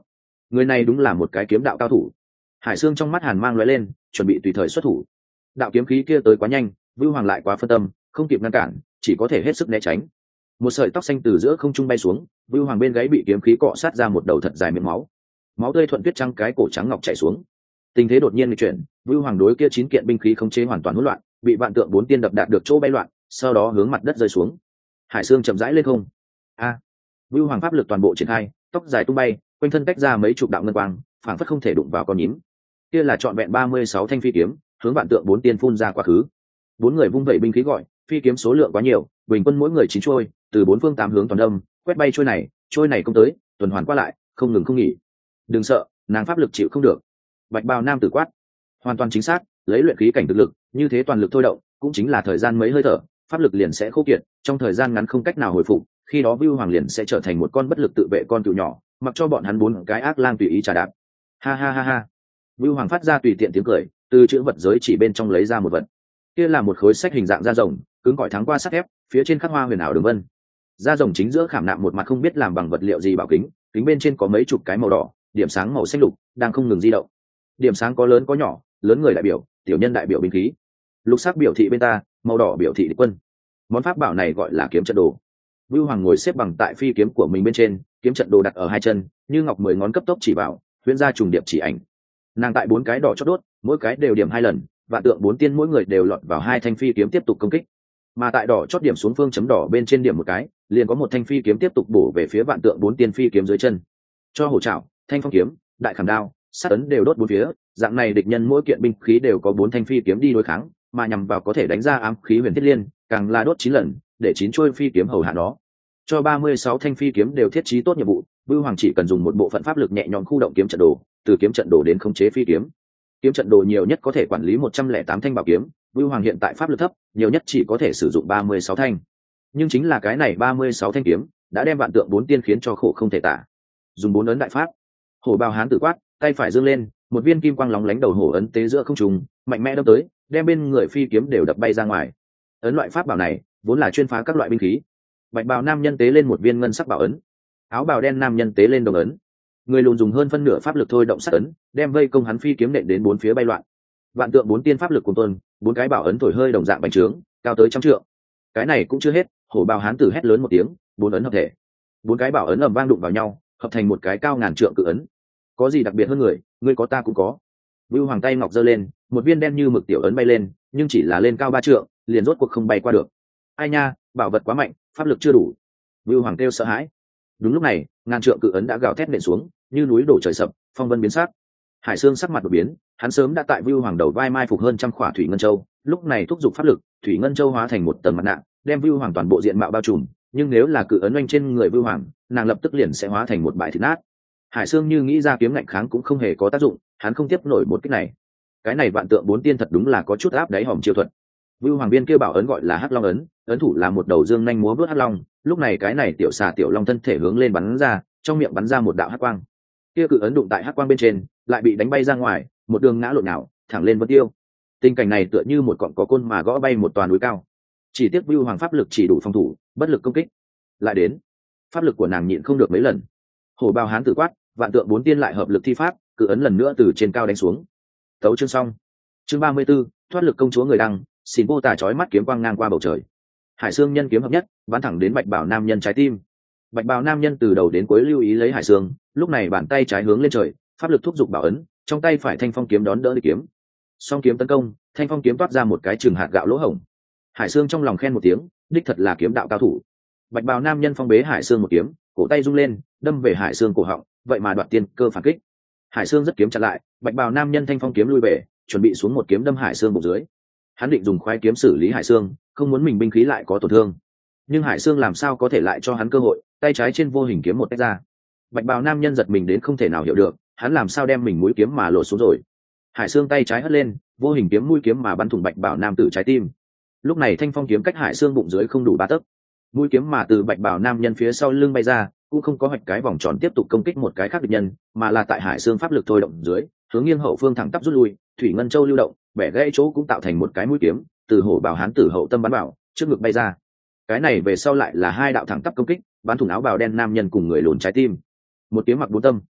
người này đúng là một cái kiếm đạo cao thủ. Hải Sương trong mắt hàn mang lóe lên, chuẩn bị tùy thời xuất thủ. Đạo kiếm khí kia tới quá nhanh, Vưu Hoàng lại quá phân tâm, không kịp ngăn cản, chỉ có thể hết sức né tránh. Một sợi tóc xanh từ giữa không trung bay xuống, Vưu Hoàng bên gáy bị kiếm khí cọ sát ra một đầu thật dài miệng máu. Máu tươi thuận tuyết trắng cái cổ trắng ngọc chảy xuống. Tình thế đột nhiên nghịch chuyển, Vưu Hoàng đối kia 9 kiện binh khí khống chế hoàn toàn hỗn loạn, bị vạn tượng 4 tiên đập đạt được chỗ bay loạn, sau đó hướng mặt đất rơi xuống. Hải Sương chậm rãi lên không. A! Vưu Hoàng pháp lực toàn bộ triển khai, tóc dài tung bay, quanh thân tách ra mấy chục đạo ngân quang, phảng phất không thể đụng vào con nhím. Kia là trọn vẹn 36 thanh phi kiếm, hướng vạn tượng 4 tiên phun ra quá khứ. 4 người vung vẩy binh khí gọi, phi kiếm số lượng quá nhiều, bình quân mỗi người 9 chuôi, từ 4 phương 8 hướng toàn đâm, quét bay chuôi này công tới, tuần hoàn qua lại, không ngừng không nghỉ. Đừng sợ, nàng pháp lực chịu không được. Bạch bào nam tử quát. Hoàn toàn chính xác, lấy luyện khí cảnh thực lực, như thế toàn lực thôi động, cũng chính là thời gian mấy hơi thở, pháp lực liền sẽ khô kiệt, trong thời gian ngắn không cách nào hồi phục, khi đó Vưu Hoàng liền sẽ trở thành một con bất lực tự vệ con cừu nhỏ, mặc cho bọn hắn 4 cái ác lang tùy ý trà đạp. Ha ha ha ha. Vưu Hoàng phát ra tùy tiện tiếng cười, từ chữ vật giới chỉ bên trong lấy ra một vật. Kia là một khối sách hình dạng da rồng, cứng cỏi thắng qua sắt thép, phía trên khắc hoa huyền ảo đường vân. Da rồng chính giữa khảm nạm một mặt không biết làm bằng vật liệu gì bảo kính, kính bên trên có mấy chục cái màu đỏ, điểm sáng màu xanh lục đang không ngừng di động. Điểm sáng có lớn có nhỏ, lớn người đại biểu, tiểu nhân đại biểu binh khí. Lục sắc biểu thị bên ta, màu đỏ biểu thị địch quân. Món pháp bảo này gọi là kiếm trận đồ. Vưu Hoàng ngồi xếp bằng tại phi kiếm của mình bên trên, kiếm trận đồ đặt ở hai chân, như ngọc 10 ngón cấp tốc chỉ vào, huyễn ra trùng điệp chỉ ảnh. Nàng tại 4 cái đỏ chót đốt, mỗi cái đều điểm 2 lần, vạn tượng 4 tiên mỗi người đều lọt vào 2 thanh phi kiếm tiếp tục công kích. Mà tại đỏ chót điểm xuống phương chấm đỏ bên trên điểm một cái, liền có một thanh phi kiếm tiếp tục bổ về phía vạn tượng 4 tiên phi kiếm dưới chân. Cho hổ trảo, thanh phong kiếm, đại khảm đao, sát ấn đều đốt 4 phía, dạng này địch nhân mỗi kiện binh khí đều có 4 thanh phi kiếm đi đối kháng, mà nhằm vào có thể đánh ra ám khí huyền thiết liên, càng là đốt 9 lần, để 9 chuôi phi kiếm hầu hạ nó. Cho 36 thanh phi kiếm đều thiết trí tốt nhiệm vụ, Vưu Hoàng chỉ cần dùng một bộ phận pháp lực nhẹ nhõm khu động kiếm trận đồ, từ kiếm trận đồ đến khống chế phi kiếm. Kiếm trận đồ nhiều nhất có thể quản lý 108 thanh bảo kiếm, Vưu Hoàng hiện tại pháp lực thấp, nhiều nhất chỉ có thể sử dụng 36 thanh. Nhưng chính là cái này 36 thanh kiếm, đã đem vạn tượng 4 tiên khiến cho khổ không thể tả. Dùng 4 ấn đại pháp. Hổ bào hán tử quát, tay phải giương lên, một viên kim quang lóng lánh đầu hổ ấn tế giữa không trung, mạnh mẽ đâm tới, đem bên người phi kiếm đều đập bay ra ngoài. Ấn loại pháp bảo này, vốn là chuyên phá các loại binh khí. Bạch bào nam nhân tế lên một viên ngân sắc bảo ấn, áo bào đen nam nhân tế lên đồng ấn. Người lùn dùng hơn phân nửa pháp lực thôi động sát ấn, đem vây công hắn phi kiếm nện đến 4 phía bay loạn. Vạn tượng 4 tiên pháp lực cùng tuôn, 4 cái bảo ấn thổi hơi đồng dạng bành trướng, cao tới trăm trượng. Cái này cũng chưa hết, hổ bào hán tử hét lớn một tiếng, 4 ấn hợp thể. 4 cái bảo ấn ầm vang đụng vào nhau, hợp thành một cái cao ngàn trượng cự ấn. Có gì đặc biệt hơn người có ta cũng có. Vưu Hoàng tay ngọc giơ lên, một viên đen như mực tiểu ấn bay lên, nhưng chỉ là lên cao 3 trượng, liền rốt cuộc không bay qua được. Ai nha, bảo vật quá mạnh, pháp lực chưa đủ. Vưu Hoàng kêu sợ hãi. Đúng lúc này, ngàn trượng cự ấn đã gào thét nện xuống, như núi đổ trời sập, phong vân biến sắc. Hải Sương sắc mặt đột biến, hắn sớm đã tại Vưu Hoàng đầu vai mai phục hơn trăm khỏa thủy ngân châu, lúc này thúc giục pháp lực, thủy ngân châu hóa thành một tầng mặt nạ, đem Vưu Hoàng toàn bộ diện mạo bao trùm, nhưng nếu là cự ấn oanh trên người Vưu Hoàng, nàng lập tức liền sẽ hóa thành một bãi thịt nát. Hải Sương như nghĩ ra kiếm ngạnh kháng cũng không hề có tác dụng, hắn không tiếp nổi một kích này. Cái này vạn tượng 4 tiên thật đúng là có chút áp đáy hòm chiêu thuật. Vưu Hoàng viên kia bảo ấn gọi là Hắc Long ấn, ấn thủ là một đầu dương nhanh múa vớt hắc long, lúc này cái này tiểu xà tiểu long thân thể hướng lên bắn ra, trong miệng bắn ra một đạo hắc quang. Kia cự ấn đụng tại hắc quang bên trên, lại bị đánh bay ra ngoài, một đường ngã lộn nhào, thẳng lên vân tiêu. Tình cảnh này tựa như một cọng có côn mà gõ bay một toàn núi cao. Chỉ tiếc Vưu Hoàng pháp lực chỉ đủ phòng thủ, bất lực công kích. Lại đến, pháp lực của nàng nhịn không được mấy lần. Hổ bào hán tử quát, vạn tượng 4 tiên lại hợp lực thi pháp, cự ấn lần nữa từ trên cao đánh xuống. Tấu chương xong. Chương 34, thoát lực công chúa người đăng, xin vô tà chói mắt kiếm quang ngang qua bầu trời. Hải Sương nhân kiếm hợp nhất, bắn thẳng đến Bạch Bảo nam nhân trái tim. Bạch Bảo nam nhân từ đầu đến cuối lưu ý lấy Hải Sương, lúc này bàn tay trái hướng lên trời, pháp lực thúc giục bảo ấn, trong tay phải thanh phong kiếm đón đỡ đi kiếm. Song kiếm tấn công, thanh phong kiếm toát ra một cái chừng hạt gạo lỗ hổng. Hải Sương trong lòng khen một tiếng, đích thật là kiếm đạo cao thủ. Bạch Bảo nam nhân phong bế Hải Sương một kiếm, cổ tay rung lên, đâm về Hải Sương cổ họng, vậy mà đoạt tiên cơ phản kích. Hải Sương rất kiếm chặn lại, Bạch Bảo nam nhân thanh phong kiếm lui về, chuẩn bị xuống một kiếm đâm Hải Sương bụng dưới. Hắn định dùng khoái kiếm xử lý Hải Sương, không muốn mình binh khí lại có tổn thương. Nhưng Hải Sương làm sao có thể lại cho hắn cơ hội, tay trái trên vô hình kiếm một tách ra. Bạch Bào nam nhân giật mình đến không thể nào hiểu được, hắn làm sao đem mình mũi kiếm mà lột xuống rồi. Hải Sương tay trái hất lên, vô hình kiếm mũi kiếm mà bắn thủng Bạch Bào nam tử trái tim. Lúc này thanh phong kiếm cách Hải Sương bụng dưới không đủ 3 tấc. Mũi kiếm mà từ Bạch Bào nam nhân phía sau lưng bay ra, cũng không có hoạch cái vòng tròn tiếp tục công kích một cái khác địch nhân, mà là tại Hải Sương pháp lực thôi động dưới, hướng nghiêng hậu phương thẳng tắp rút lui, thủy ngân châu lưu động, bẻ gãy chỗ cũng tạo thành một cái mũi kiếm, từ hổ bào hán tử hậu tâm bắn vào, trước ngực bay ra. Cái này về sau lại là 2 đạo thẳng tắp công kích, bắn thủng áo bào đen nam nhân cùng người lùn trái tim. Một kiếm mặc 4 tâm.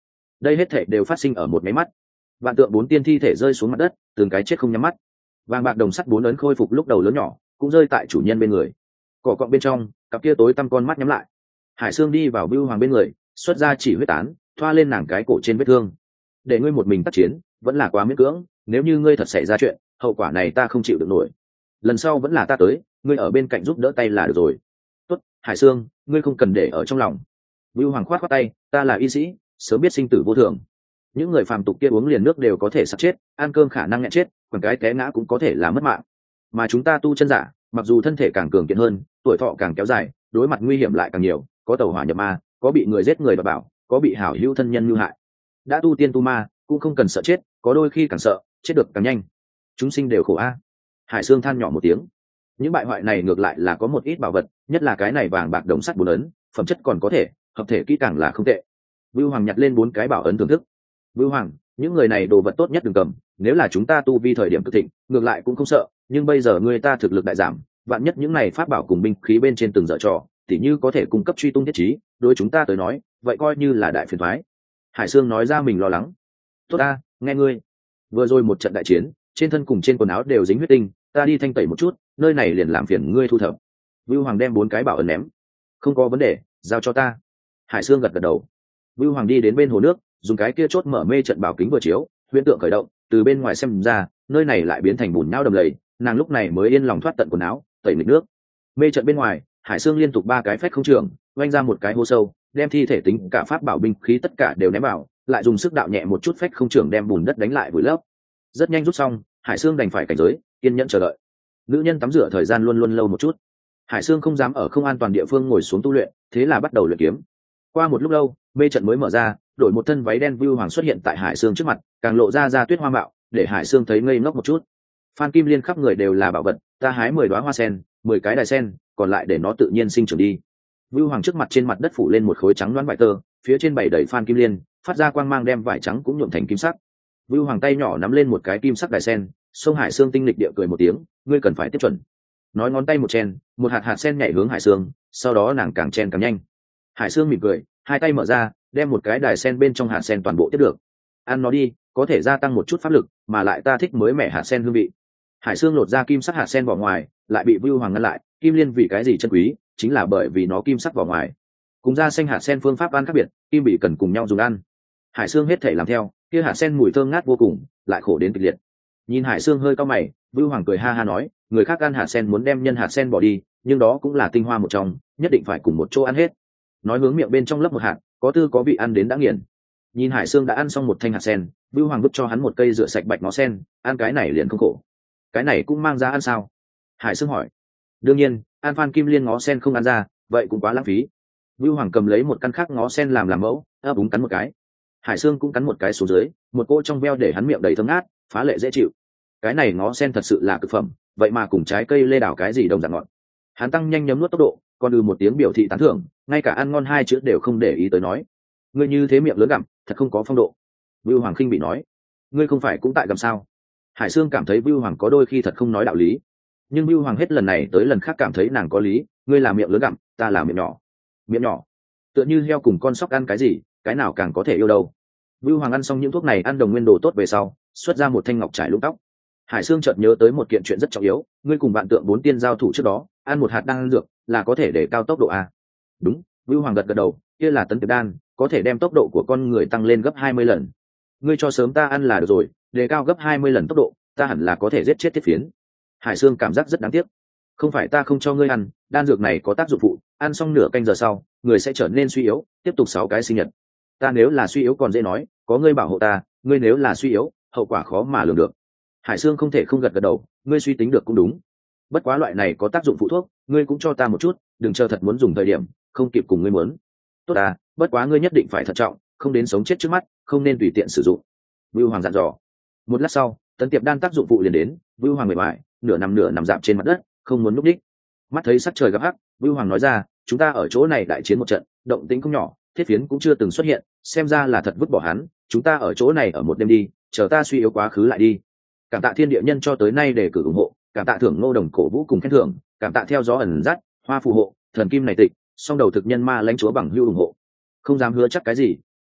đây hết thể đều phát sinh ở một máy mắt. Vạn tượng 4 tiên thi thể rơi xuống mặt đất, từng cái chết không nhắm mắt. Vàng bạc đồng sắt 4 ấn khôi phục lúc đầu lớn nhỏ cũng rơi tại chủ nhân bên người. Cỏ cọng bên trong, cặp kia tối tăm con mắt nhắm lại. Hải Sương đi vào Vưu Hoàng bên người, xuất ra chỉ huyết tán, thoa lên nàng cái cổ trên vết thương. Để ngươi một mình tác chiến vẫn là quá miễn cưỡng, nếu như ngươi thật xảy ra chuyện, hậu quả này ta không chịu được nổi. Lần sau vẫn là ta tới, ngươi ở bên cạnh giúp đỡ tay là được rồi. Tốt, Hải Sương, ngươi không cần để ở trong lòng. Vưu Hoàng khoát khoát tay, ta là y sĩ, sớm biết sinh tử vô thường. Những người phàm tục kia uống liền nước đều có thể sắp chết, ăn cơm khả năng nghẹn chết, còn cái té ngã cũng có thể là mất mạng. Mà chúng ta tu chân giả, mặc dù thân thể càng cường kiện hơn, tuổi thọ càng kéo dài, đối mặt nguy hiểm lại càng nhiều, có tẩu hỏa nhập ma, có bị người giết người và bảo, có bị hảo hữu thân nhân mưu hại. Đã tu tiên tu ma, cũng không cần sợ chết, có đôi khi càng sợ, chết được càng nhanh. Chúng sinh đều khổ a. Hải Sương than nhỏ một tiếng. Những bại hoại này ngược lại là có một ít bảo vật, nhất là cái này vàng bạc đồng sắt 4 ấn, phẩm chất còn có thể, hợp thể kỹ càng là không tệ. Vưu Hoàng nhặt lên 4 cái bảo ấn thưởng thức. Vưu Hoàng, những người này đồ vật tốt nhất đừng cầm, nếu là chúng ta tu vi thời điểm cực thịnh, ngược lại cũng không sợ, nhưng bây giờ người ta thực lực đại giảm, vạn nhất những này pháp bảo cùng binh khí bên trên từng dở trò, tỉ như có thể cung cấp truy tung thiết trí, đối chúng ta tới nói, vậy coi như là đại phiền toái. Hải Sương nói ra mình lo lắng. Tốt ta, nghe ngươi. Vừa rồi một trận đại chiến, trên thân cùng trên quần áo đều dính huyết tinh, ta đi thanh tẩy một chút, nơi này liền làm phiền ngươi thu thập. Vưu Hoàng đem 4 cái bảo ấn ném. Không có vấn đề, giao cho ta. Hải Sương gật gật đầu. Vưu Hoàng đi đến bên hồ nước, dùng cái kia chốt mở mê trận bảo kính vừa chiếu, huyễn tượng khởi động, từ bên ngoài xem ra, nơi này lại biến thành bùn nhão đầm lầy, nàng lúc này mới yên lòng thoát tận quần áo, tẩy nghịch nước. Mê trận bên ngoài, Hải Sương liên tục 3 cái phách không trường, oanh ra một cái hố sâu, đem thi thể tính cả pháp bảo binh khí tất cả đều ném vào, lại dùng sức đạo nhẹ một chút phách không trường đem bùn đất đánh lại vùi lấp. Rất nhanh rút xong, Hải Sương đành phải cảnh giới, kiên nhẫn chờ đợi. Nữ nhân tắm rửa thời gian luôn luôn lâu một chút. Hải Sương không dám ở không an toàn địa phương ngồi xuống tu luyện, thế là bắt đầu luyện kiếm. Qua một lúc lâu, mê trận mới mở ra, đổi một thân váy đen Vưu Hoàng xuất hiện tại Hải Sương trước mặt, càng lộ ra tuyết hoa mạo, để Hải Sương thấy ngây ngốc một chút. Phan Kim Liên khắp người đều là bảo vật, ta hái 10 đóa hoa sen, 10 cái đài sen, còn lại để nó tự nhiên sinh trưởng đi. Vưu Hoàng trước mặt trên mặt đất phủ lên một khối trắng loáng vải tơ, phía trên bày đầy Phan Kim Liên, phát ra quang mang đem vải trắng cũng nhuộm thành kim sắc. Vưu Hoàng tay nhỏ nắm lên một cái kim sắc đài sen, sông Hải Sương tinh lịch địa cười một tiếng, ngươi cần phải tiếp chuẩn. Nói ngón tay một chen, một hạt sen nhảy hướng Hải Sương, sau đó nàng càng chen càng nhanh. Hải Sương mỉm cười, hai tay mở ra, đem một cái đài sen bên trong hạt sen toàn bộ tiếp được. Ăn nó đi, có thể gia tăng một chút pháp lực, mà lại ta thích mới mẻ hạt sen hương vị. Hải Sương lột ra kim sắc hạt sen vỏ ngoài, lại bị Vưu Hoàng ngăn lại, Kim Liên vì cái gì chân quý, chính là bởi vì nó kim sắc vỏ ngoài. Cùng da xanh hạt sen phương pháp ăn khác biệt, kim bị cần cùng nhau dùng ăn. Hải Sương hết thể làm theo, kia hạt sen mùi thơm ngát vô cùng, lại khổ đến kịch liệt. Nhìn Hải Sương hơi cau mày, Vưu Hoàng cười ha ha nói, người khác ăn hạt sen muốn đem nhân hạt sen bỏ đi, nhưng đó cũng là tinh hoa một trong, nhất định phải cùng một chỗ ăn hết. Nói hướng miệng bên trong lấp một hạt, có tư có vị ăn đến đã nghiền. Nhìn Hải Sương đã ăn xong một thanh hạt sen, Vưu Hoàng vứt cho hắn một cây rửa sạch bạch ngó sen, ăn cái này liền không khổ. Cái này cũng mang ra ăn sao? Hải Sương hỏi. Đương nhiên, ăn Phan Kim Liên ngó sen không ăn ra, vậy cũng quá lãng phí. Vưu Hoàng cầm lấy một căn khác ngó sen làm mẫu, ấp úng cắn một cái. Hải Sương cũng cắn một cái xuống dưới, một cô trong veo để hắn miệng đầy thơm ngát, phá lệ dễ chịu. Cái này ngó sen thật sự là cực phẩm, vậy mà cùng trái cây lê đảo cái gì đồng dạng ngọt. Hắn tăng nhanh nhấm nuốt tốc độ, còn một tiếng biểu thị tán thưởng, ngay cả ăn ngon 2 chữ đều không để ý tới nói. Ngươi như thế miệng lớn gặm, thật không có phong độ. Vưu Hoàng khinh bị nói. Ngươi không phải cũng tại gặm sao? Hải Sương cảm thấy Vưu Hoàng có đôi khi thật không nói đạo lý, nhưng Vưu Hoàng hết lần này tới lần khác cảm thấy nàng có lý. Ngươi là miệng lớn gặm, ta là miệng nhỏ. Miệng nhỏ, tựa như heo cùng con sóc ăn cái gì, cái nào càng có thể yêu đâu. Vưu Hoàng ăn xong những thuốc này, ăn đồng nguyên đồ tốt về sau, xuất ra một thanh ngọc trải lũng tóc. Hải Sương chợt nhớ tới một kiện chuyện rất trọng yếu, ngươi cùng Vạn Tượng 4 tiên giao thủ trước đó, ăn một hạt đan dược là có thể để cao tốc độ a? Đúng. Vưu Hoàng gật gật đầu, kia là tấn tiệp đan, có thể đem tốc độ của con người tăng lên gấp 20 lần. Ngươi cho sớm ta ăn là được rồi, đề cao gấp 20 lần tốc độ, ta hẳn là có thể giết chết thiết phiến. Hải Sương cảm giác rất đáng tiếc. Không phải ta không cho ngươi ăn, đan dược này có tác dụng phụ, ăn xong nửa canh giờ sau, người sẽ trở nên suy yếu, tiếp tục 6 cái sinh nhật. Ta nếu là suy yếu còn dễ nói, có ngươi bảo hộ ta, ngươi nếu là suy yếu, hậu quả khó mà lường được. Hải Sương không thể không gật gật đầu, ngươi suy tính được cũng đúng. Bất quá loại này có tác dụng phụ thuốc, ngươi cũng cho ta một chút, đừng chờ thật muốn dùng thời điểm, không kịp cùng ngươi muốn. Tốt à, bất quá ngươi nhất định phải thận trọng, không đến sống chết trước mắt, không nên tùy tiện sử dụng. Vưu Hoàng dặn dò. Một lát sau, tấn tiệp đan tác dụng phụ liền đến, Vưu Hoàng mệt mỏi, nửa nằm dạp trên mặt đất, không muốn núp đích. Mắt thấy sắc trời gặp hắc, Vưu Hoàng nói ra, chúng ta ở chỗ này đại chiến một trận, động tĩnh không nhỏ, thiết phiến cũng chưa từng xuất hiện, xem ra là thật vứt bỏ hắn, chúng ta ở chỗ này ở một đêm đi, chờ ta suy yếu quá khứ lại đi. Cảm tạ thiên địa nhân cho tới nay để cử ủng hộ, cảm tạ thưởng nô đồng cổ vũ cùng khen thưởng, cảm tạ theo gió ẩn dắt, hoa phù hộ, thần kim này tịch, song đầu thực nhân ma lãnh chúa bằng hưu ủng hộ. Không dám hứa chắc cái gì,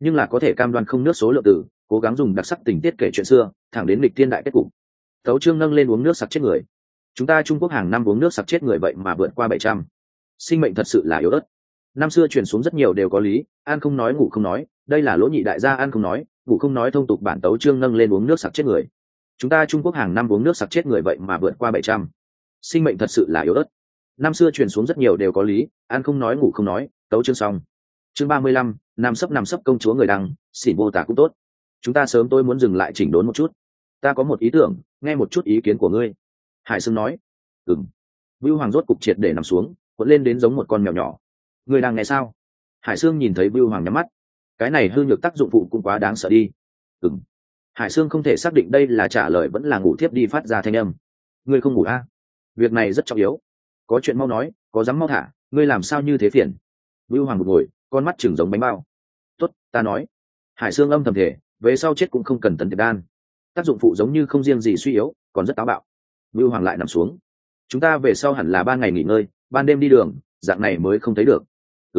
nhưng là có thể cam đoan không nước số lượng từ, cố gắng dùng đặc sắc tình tiết kể chuyện xưa thẳng đến lịch thiên đại kết cục. Tấu chương nâng lên uống nước sặc chết người. Chúng ta Trung Quốc hàng năm uống nước sặc chết người vậy mà vượt qua 700. Sinh mệnh thật sự là yếu ớt. Năm xưa truyền xuống rất nhiều đều có lý, ăn không nói ngủ không nói, đây là Lỗ Nhị đại gia ăn không nói ngủ không nói thông tục bản tấu chương nâng lên uống nước sặc chết người. Chúng ta Trung Quốc hàng năm uống nước sặc chết người vậy mà vượt qua 700. Sinh mệnh thật sự là yếu ớt. Năm xưa truyền xuống rất nhiều đều có lý, ăn không nói ngủ không nói, tấu chương xong. Chương 35, nằm sấp công chúa người đăng, xỉn vô tả cũng tốt. Chúng ta sớm tôi muốn dừng lại chỉnh đốn một chút. Ta có một ý tưởng, nghe một chút ý kiến của ngươi. Hải Sương nói. Vưu Hoàng rốt cục triệt để nằm xuống, cuộn lên đến giống một con mèo nhỏ. Ngươi đang nghe sao? Hải Sương nhìn thấy Vưu Hoàng nhắm mắt. Cái này hư nhược tác dụng phụ cũng quá đáng sợ đi. Hải Sương không thể xác định đây là trả lời vẫn là ngủ thiếp đi phát ra thanh âm. Ngươi không ngủ à? Việc này rất trọng yếu. Có chuyện mau nói, có dám mau thả, ngươi làm sao như thế phiền? Vưu Hoàng một ngồi, con mắt chừng giống bánh bao. Tốt, ta nói. Hải Sương âm thầm thể, về sau chết cũng không cần tấn tiệp đan. Tác dụng phụ giống như không riêng gì suy yếu, còn rất táo bạo. Vưu Hoàng lại nằm xuống. Chúng ta về sau hẳn là ban ngày nghỉ ngơi, ban đêm đi đường, dạng này mới không thấy được.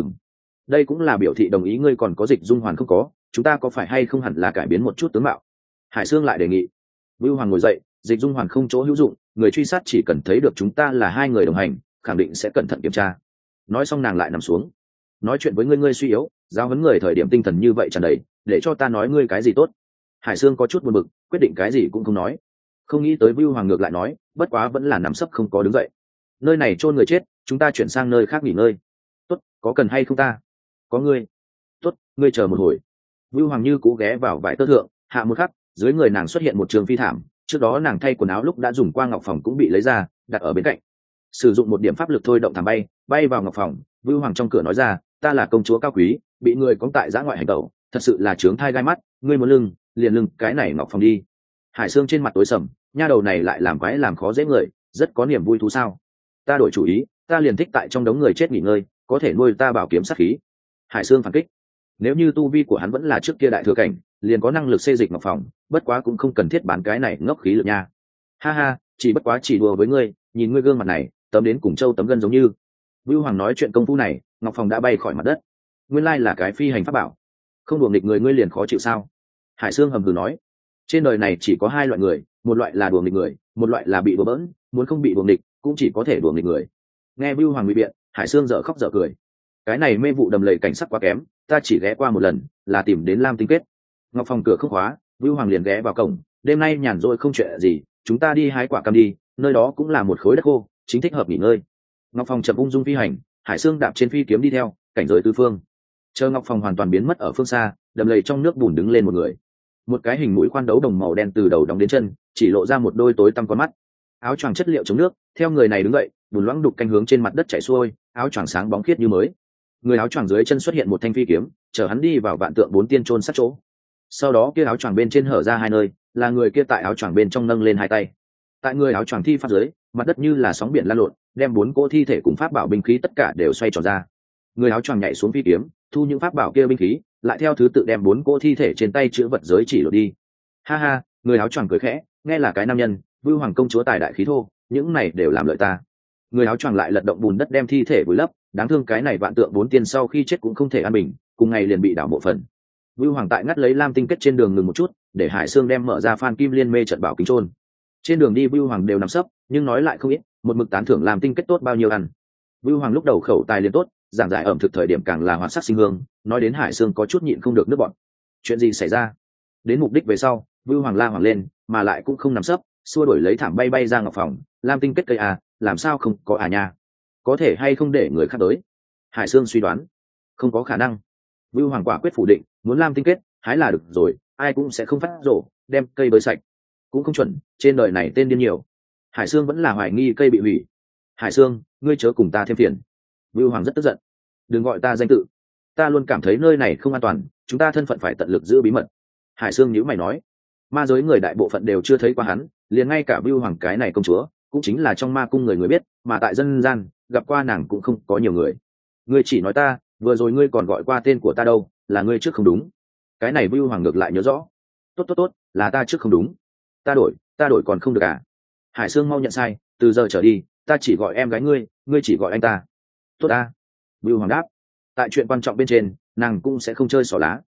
Đây cũng là biểu thị đồng ý ngươi còn có dịch dung hoàn không có, chúng ta có phải hay không hẳn là cải biến một chút tướng mạo? Hải Sương lại đề nghị. Vưu Hoàng ngồi dậy, dịch dung hoàn không chỗ hữu dụng, người truy sát chỉ cần thấy được chúng ta là hai người đồng hành, khẳng định sẽ cẩn thận kiểm tra. Nói xong nàng lại nằm xuống. Nói chuyện với ngươi suy yếu, giáo huấn người thời điểm tinh thần như vậy tràn đầy, để cho ta nói ngươi cái gì tốt? Hải Sương có chút buồn bực, quyết định cái gì cũng không nói. Không nghĩ tới Vưu Hoàng ngược lại nói, bất quá vẫn là nằm sấp không có đứng dậy. Nơi này chôn người chết, chúng ta chuyển sang nơi khác nghỉ ngơi. Tốt, có cần hay không ta? Có ngươi. Tốt, ngươi chờ một hồi. Vưu Hoàng như cú ghé vào vải tơ thượng, hạ một khắc, dưới người nàng xuất hiện một trường phi thảm, trước đó nàng thay quần áo lúc đã dùng qua ngọc phòng cũng bị lấy ra, đặt ở bên cạnh. Sử dụng một điểm pháp lực thôi động thảm bay vào ngọc phòng. Vưu Hoàng trong cửa nói ra, ta là công chúa cao quý, bị người cóng tại giã ngoại hành tẩu, thật sự là chướng thai gai mắt, ngươi muốn lưng, liền lưng cái này ngọc phòng đi. Hải Sương trên mặt tối sầm, nha đầu này lại làm quái làm khó dễ người, rất có niềm vui thú sao? Ta đổi chủ ý, ta liền thích tại trong đống người chết nghỉ ngơi, có thể nuôi ta bảo kiếm sát khí. Hải Sương phản kích. Nếu như tu vi của hắn vẫn là trước kia đại thừa cảnh, liền có năng lực xây dịch ngọc phòng, bất quá cũng không cần thiết bán cái này ngốc khí lực nha. Ha ha, chỉ bất quá chỉ đùa với ngươi, nhìn ngươi gương mặt này, tấm đến cùng châu tấm gân giống như. Vưu Hoàng nói chuyện công phu này, ngọc phòng đã bay khỏi mặt đất. Nguyên lai là cái phi hành pháp bảo. Không đùa nghịch người ngươi liền khó chịu sao? Hải Sương hầm hừ nói. Trên đời này chỉ có hai loại người, một loại là đùa nghịch người, một loại là bị đùa bỡn, muốn không bị đùa nghịch cũng chỉ có thể đùa nghịch người. Nghe Vưu Hoàng ngụy biện, Hải Sương dở khóc dở cười. Cái này mê vụ đầm lầy cảnh sắc quá kém, ta chỉ ghé qua một lần, là tìm đến Lam Tinh Kết. Ngọc phòng cửa không khóa, Vưu Hoàng liền ghé vào cổng, đêm nay nhàn rỗi không chuyện gì, chúng ta đi hái quả cam đi, nơi đó cũng là một khối đất khô, chính thích hợp nghỉ ngơi. Ngọc phòng chậm ung dung phi hành, Hải Sương đạp trên phi kiếm đi theo, cảnh giới tứ phương. Chờ Ngọc phòng hoàn toàn biến mất ở phương xa, đầm lầy trong nước bùn đứng lên một người. Một cái hình mũi khoan đấu đồng màu đen từ đầu đóng đến chân, chỉ lộ ra một đôi tối tăm con mắt. Áo choàng chất liệu chống nước, theo người này đứng dậy, bùn loãng đục canh hướng trên mặt đất chảy xuôi, áo choàng sáng bóng khiết như mới. Người áo choàng dưới chân xuất hiện một thanh phi kiếm, chở hắn đi vào vạn tượng bốn tiên chôn sát chỗ. Sau đó kia áo choàng bên trên hở ra hai nơi, là người kia tại áo choàng bên trong nâng lên hai tay. Tại người áo choàng thi pháp dưới, mặt đất như là sóng biển lan lộn, đem bốn cỗ thi thể cùng pháp bảo binh khí tất cả đều xoay tròn ra. Người áo choàng nhảy xuống phi kiếm, thu những pháp bảo kia binh khí, lại theo thứ tự đem bốn cỗ thi thể trên tay chữ vật giới chỉ lột đi. Ha ha, người áo choàng cười khẽ, nghe là cái nam nhân, Vưu Hoàng công chúa tài đại khí thô, những này đều làm lợi ta. Người áo choàng lại lật động bùn đất đem thi thể vùi lấp, đáng thương cái này vạn tượng bốn tiên sau khi chết cũng không thể an bình, cùng ngày liền bị đảo mộ phần. Vưu Hoàng tại ngắt lấy Lam Tinh Kết trên đường ngừng một chút, để Hải Sương đem mở ra Phan Kim Liên mê trận bảo kính trôn. Trên đường đi Vưu Hoàng đều nằm sấp, nhưng nói lại không ít, một mực tán thưởng Lam Tinh Kết tốt bao nhiêu ăn. Vưu Hoàng lúc đầu khẩu tài liền tốt, giảng giải ẩm thực thời điểm càng là hoạt sắc sinh hương, nói đến Hải Sương có chút nhịn không được nước bọt. Chuyện gì xảy ra? Đến mục đích về sau, Vưu Hoàng la hoàng lên, mà lại cũng không nằm sấp, xua đuổi lấy thảm bay ra ngọc phòng. Lam Tinh Kết cây à, làm sao không có à nha? Có thể hay không để người khác tới? Hải Sương suy đoán, không có khả năng. Vưu Hoàng quả quyết phủ định, muốn Lam Tinh Kết, hái là được rồi, ai cũng sẽ không phát rổ, đem cây bới sạch. Cũng không chuẩn, trên đời này tên điên nhiều. Hải Sương vẫn là hoài nghi cây bị hủy. Hải Sương, ngươi chớ cùng ta thêm phiền. Vưu Hoàng rất tức giận. Đừng gọi ta danh tự, ta luôn cảm thấy nơi này không an toàn, chúng ta thân phận phải tận lực giữ bí mật. Hải Sương nhíu mày nói, ma giới người đại bộ phận đều chưa thấy qua hắn, liền ngay cả Vưu Hoàng cái này công chúa cũng chính là trong ma cung người biết, mà tại dân gian gặp qua nàng cũng không có nhiều người. Ngươi chỉ nói ta, vừa rồi ngươi còn gọi qua tên của ta đâu, là ngươi trước không đúng. Cái này Vưu Hoàng ngược lại nhớ rõ. Tốt, là ta trước không đúng. Ta đổi còn không được à? Hải Sương mau nhận sai, từ giờ trở đi ta chỉ gọi em gái ngươi, ngươi chỉ gọi anh ta. Tốt ta. Vưu Hoàng đáp. Tại chuyện quan trọng bên trên, nàng cũng sẽ không chơi xỏ lá.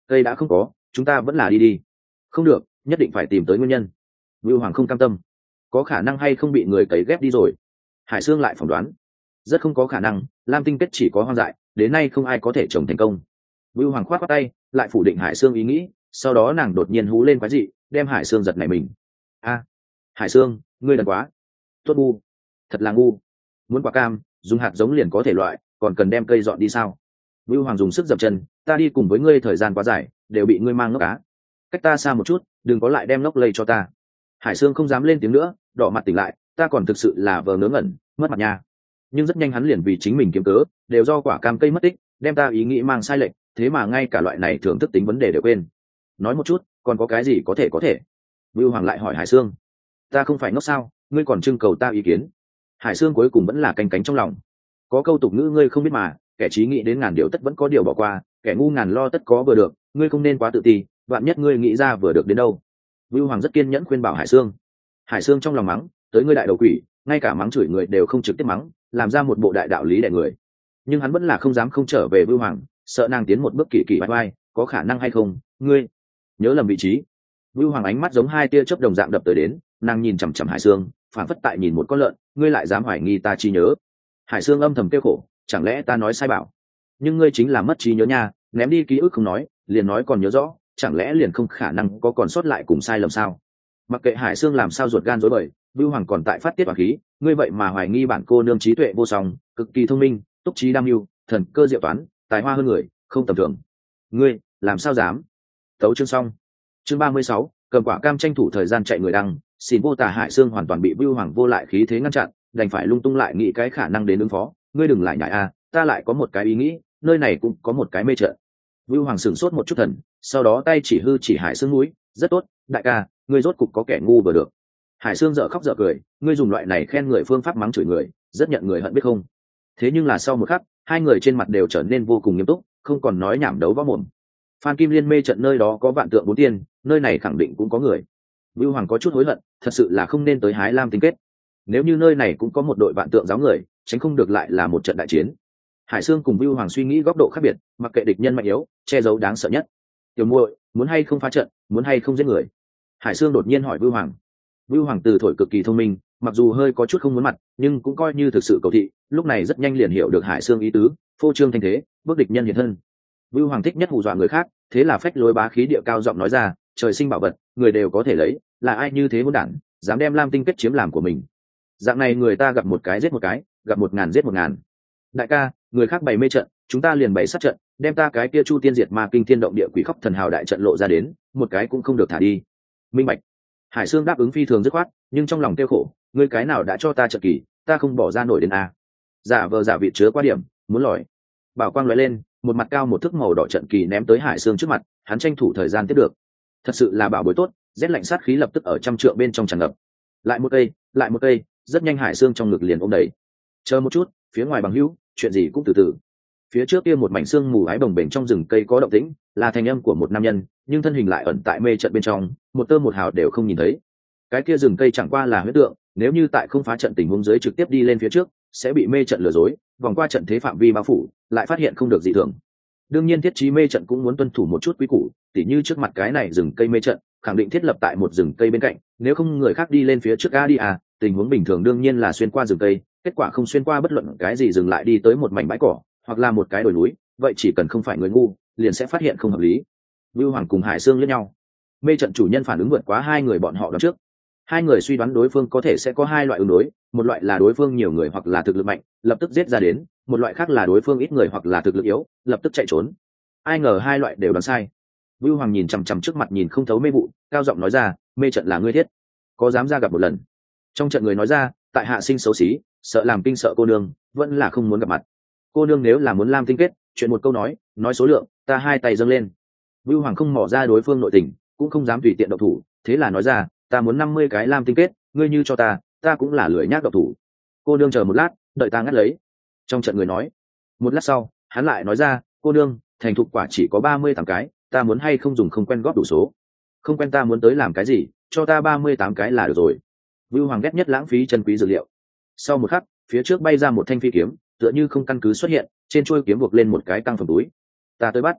cây đã không có, chúng ta vẫn là đi đi. Không được, nhất định phải tìm tới nguyên nhân. Vưu Hoàng không cam tâm. Có khả năng hay không bị người cấy ghép đi rồi? Hải Sương lại phỏng đoán. Rất không có khả năng, lam tinh kết chỉ có hoang dại, đến nay không ai có thể trồng thành công. Vưu Hoàng khoát khoát tay, lại phủ định Hải Sương ý nghĩ, sau đó nàng đột nhiên hú lên quái dị, đem Hải Sương giật nảy mình. A, Hải Sương, ngươi đần quá. Tốt ngu, thật là ngu. Muốn quả cam, dùng hạt giống liền có thể loại, còn cần đem cây dọn đi sao? Vưu Hoàng dùng sức dập chân, ta đi cùng với ngươi thời gian quá dài, đều bị ngươi mang ngốc cá. Cách ta xa một chút, đừng có lại đem ngốc lây cho ta. Hải Sương không dám lên tiếng nữa, đỏ mặt tỉnh lại, ta còn thực sự là vờ ngớ ngẩn, mất mặt nha. Nhưng rất nhanh hắn liền vì chính mình kiếm cớ, đều do quả cam cây mất tích, đem ta ý nghĩ mang sai lệch, thế mà ngay cả loại này thưởng thức tính vấn đề đều quên. Nói một chút, còn có cái gì có thể? Vưu Hoàng lại hỏi Hải Sương. Ta không phải ngốc sao, ngươi còn trưng cầu ta ý kiến? Hải Sương cuối cùng vẫn là canh cánh trong lòng. Có câu tục ngữ ngươi không biết mà, kẻ trí nghĩ đến ngàn điều tất vẫn có điều bỏ qua, kẻ ngu ngàn lo tất có vừa được, ngươi không nên quá tự ti, vạn nhất ngươi nghĩ ra vừa được đến đâu. Vưu Hoàng rất kiên nhẫn khuyên bảo Hải Sương. Hải Sương trong lòng mắng, tới ngươi đại đầu quỷ, ngay cả mắng chửi người đều không trực tiếp mắng, làm ra một bộ đại đạo lý đẻ người. Nhưng hắn vẫn là không dám không trở về Vưu Hoàng, sợ nàng tiến một bước kỳ kỳ vai vai, có khả năng hay không, ngươi nhớ lầm vị trí. Vưu Hoàng ánh mắt giống hai tia chớp đồng dạng đập tới đến, nàng nhìn chằm chằm Hải Sương, phản phất tại nhìn một con lợn, ngươi lại dám hoài nghi ta trí nhớ. Hải Sương âm thầm kêu khổ, chẳng lẽ ta nói sai bảo? Nhưng ngươi chính là mất trí nhớ nha, ném đi ký ức không nói, liền nói còn nhớ rõ, chẳng lẽ liền không khả năng có còn sót lại cùng sai lầm sao? Mặc kệ Hải Sương làm sao ruột gan rối bời, Vưu Hoàng còn tại phát tiết hỏa khí, ngươi vậy mà hoài nghi bản cô nương trí tuệ vô song, cực kỳ thông minh, túc trí đam mưu, thần cơ diệu toán, tài hoa hơn người, không tầm thường. Ngươi làm sao dám? Tấu chương xong. Chương 36, cầm quả cam tranh thủ thời gian chạy người đăng, xin vô tả Hải Sương hoàn toàn bị Vưu Hoàng vô lại khí thế ngăn chặn, đành phải lung tung lại nghĩ cái khả năng đến ứng phó. Ngươi đừng lại nhại a, ta lại có một cái ý nghĩ, nơi này cũng có một cái mê trận. Vưu Hoàng sửng sốt một chút thần, sau đó tay chỉ hư chỉ Hải Sương mũi, rất tốt, đại ca, ngươi rốt cục có kẻ ngu vừa được. Hải Sương dở khóc dở cười, ngươi dùng loại này khen người phương pháp mắng chửi người, rất nhận người hận biết không? Thế nhưng là sau một khắc, hai người trên mặt đều trở nên vô cùng nghiêm túc, không còn nói nhảm đấu võ mồm. Phan Kim Liên mê trận nơi đó có vạn tượng bốn tiên, nơi này khẳng định cũng có người. Vưu Hoàng có chút hối hận, thật sự là không nên tới hái lam tinh kết. Nếu như nơi này cũng có một đội vạn tượng giáo người, tránh không được lại là một trận đại chiến. Hải Sương cùng Vưu Hoàng suy nghĩ góc độ khác biệt, mặc kệ địch nhân mạnh yếu, che giấu đáng sợ nhất. Tiểu muội, muốn hay không phá trận, muốn hay không giết người? Hải Sương đột nhiên hỏi Vưu Hoàng. Vưu Hoàng từ thổi cực kỳ thông minh, mặc dù hơi có chút không muốn mặt, nhưng cũng coi như thực sự cầu thị, lúc này rất nhanh liền hiểu được Hải Sương ý tứ, phô trương thanh thế, bước địch nhân hiện thân. Vưu Hoàng thích nhất hù dọa người khác, thế là phách lối bá khí địa cao giọng nói ra, trời sinh bảo vật, người đều có thể lấy, là ai như thế hỗn đản, dám đem lam tinh kết chiếm làm của mình. Dạng này người ta gặp một cái giết một cái, gặp 1000 giết 1000. Đại ca, người khác bày mê trận, chúng ta liền bày sát trận, đem ta cái kia chu tiên diệt ma kinh thiên động địa quỷ khóc thần hào đại trận lộ ra đến, một cái cũng không được thả đi. Minh bạch. Hải Sương đáp ứng phi thường dứt khoát, nhưng trong lòng tiêu khổ, ngươi cái nào đã cho ta trận kỳ, ta không bỏ ra nổi đến a. Giả vờ giả vị chứa qua điểm, muốn lòi. Bảo quang lóe lên, một mặt cao một thước màu đỏ trận kỳ ném tới Hải Sương trước mặt, hắn tranh thủ thời gian tiếp được. Thật sự là bảo bối tốt, rét lạnh sát khí lập tức ở trăm trượng bên trong tràn ngập. Lại một cây, rất nhanh Hải Sương trong ngực liền ôm đầy. Chờ một chút, phía ngoài bằng hữu, chuyện gì cũng từ từ. Phía trước kia một mảnh xương mù ái bồng bềnh trong rừng cây có động tĩnh, là thanh âm của một nam nhân, nhưng thân hình lại ẩn tại mê trận bên trong, một tơ một hào đều không nhìn thấy. Cái kia rừng cây chẳng qua là huyễn tượng, nếu như tại không phá trận tình huống dưới trực tiếp đi lên phía trước, sẽ bị mê trận lừa dối, vòng qua trận thế phạm vi bao phủ, lại phát hiện không được dị thường. Đương nhiên thiết trí mê trận cũng muốn tuân thủ một chút quy củ, tỉ như trước mặt cái này rừng cây mê trận, khẳng định thiết lập tại một rừng cây bên cạnh, nếu không người khác đi lên phía trước tình huống bình thường đương nhiên là xuyên qua rừng cây, kết quả không xuyên qua bất luận cái gì dừng lại đi tới một mảnh bãi cỏ, hoặc là một cái đồi núi, vậy chỉ cần không phải người ngu, liền sẽ phát hiện không hợp lý. Vưu Hoàng cùng Hải Sương liếc nhau. Mê trận chủ nhân phản ứng vượt quá hai người bọn họ đón trước. Hai người suy đoán đối phương có thể sẽ có hai loại ứng đối, một loại là đối phương nhiều người hoặc là thực lực mạnh, lập tức giết ra đến, một loại khác là đối phương ít người hoặc là thực lực yếu, lập tức chạy trốn. Ai ngờ hai loại đều đoán sai. Vưu Hoàng nhìn chằm chằm trước mặt nhìn không thấu mê vụ, cao giọng nói ra, mê trận là ngươi thiết, có dám ra gặp một lần? Trong trận người nói ra, tại hạ sinh xấu xí, sợ làm kinh sợ cô nương, vẫn là không muốn gặp mặt. Cô nương nếu là muốn lam tinh kết, chuyện một câu nói số lượng, ta hai tay dâng lên. Vưu Hoàng không mò ra đối phương nội tình, cũng không dám tùy tiện động thủ, thế là nói ra, ta muốn 50 cái lam tinh kết, ngươi như cho ta cũng là lười nhác động thủ. Cô nương chờ một lát, đợi ta ngắt lấy. Trong trận người nói. Một lát sau, hắn lại nói ra, cô nương, thành thục quả chỉ có 38 cái, ta muốn hay không dùng không quen góp đủ số. Không quen ta muốn tới làm cái gì, cho ta 38 cái là được rồi. Vưu Hoàng ghét nhất lãng phí chân quý dược liệu. Sau một khắc, phía trước bay ra một thanh phi kiếm, tựa như không căn cứ xuất hiện, trên chuôi kiếm buộc lên một cái căng phẩm túi. Ta tới bắt.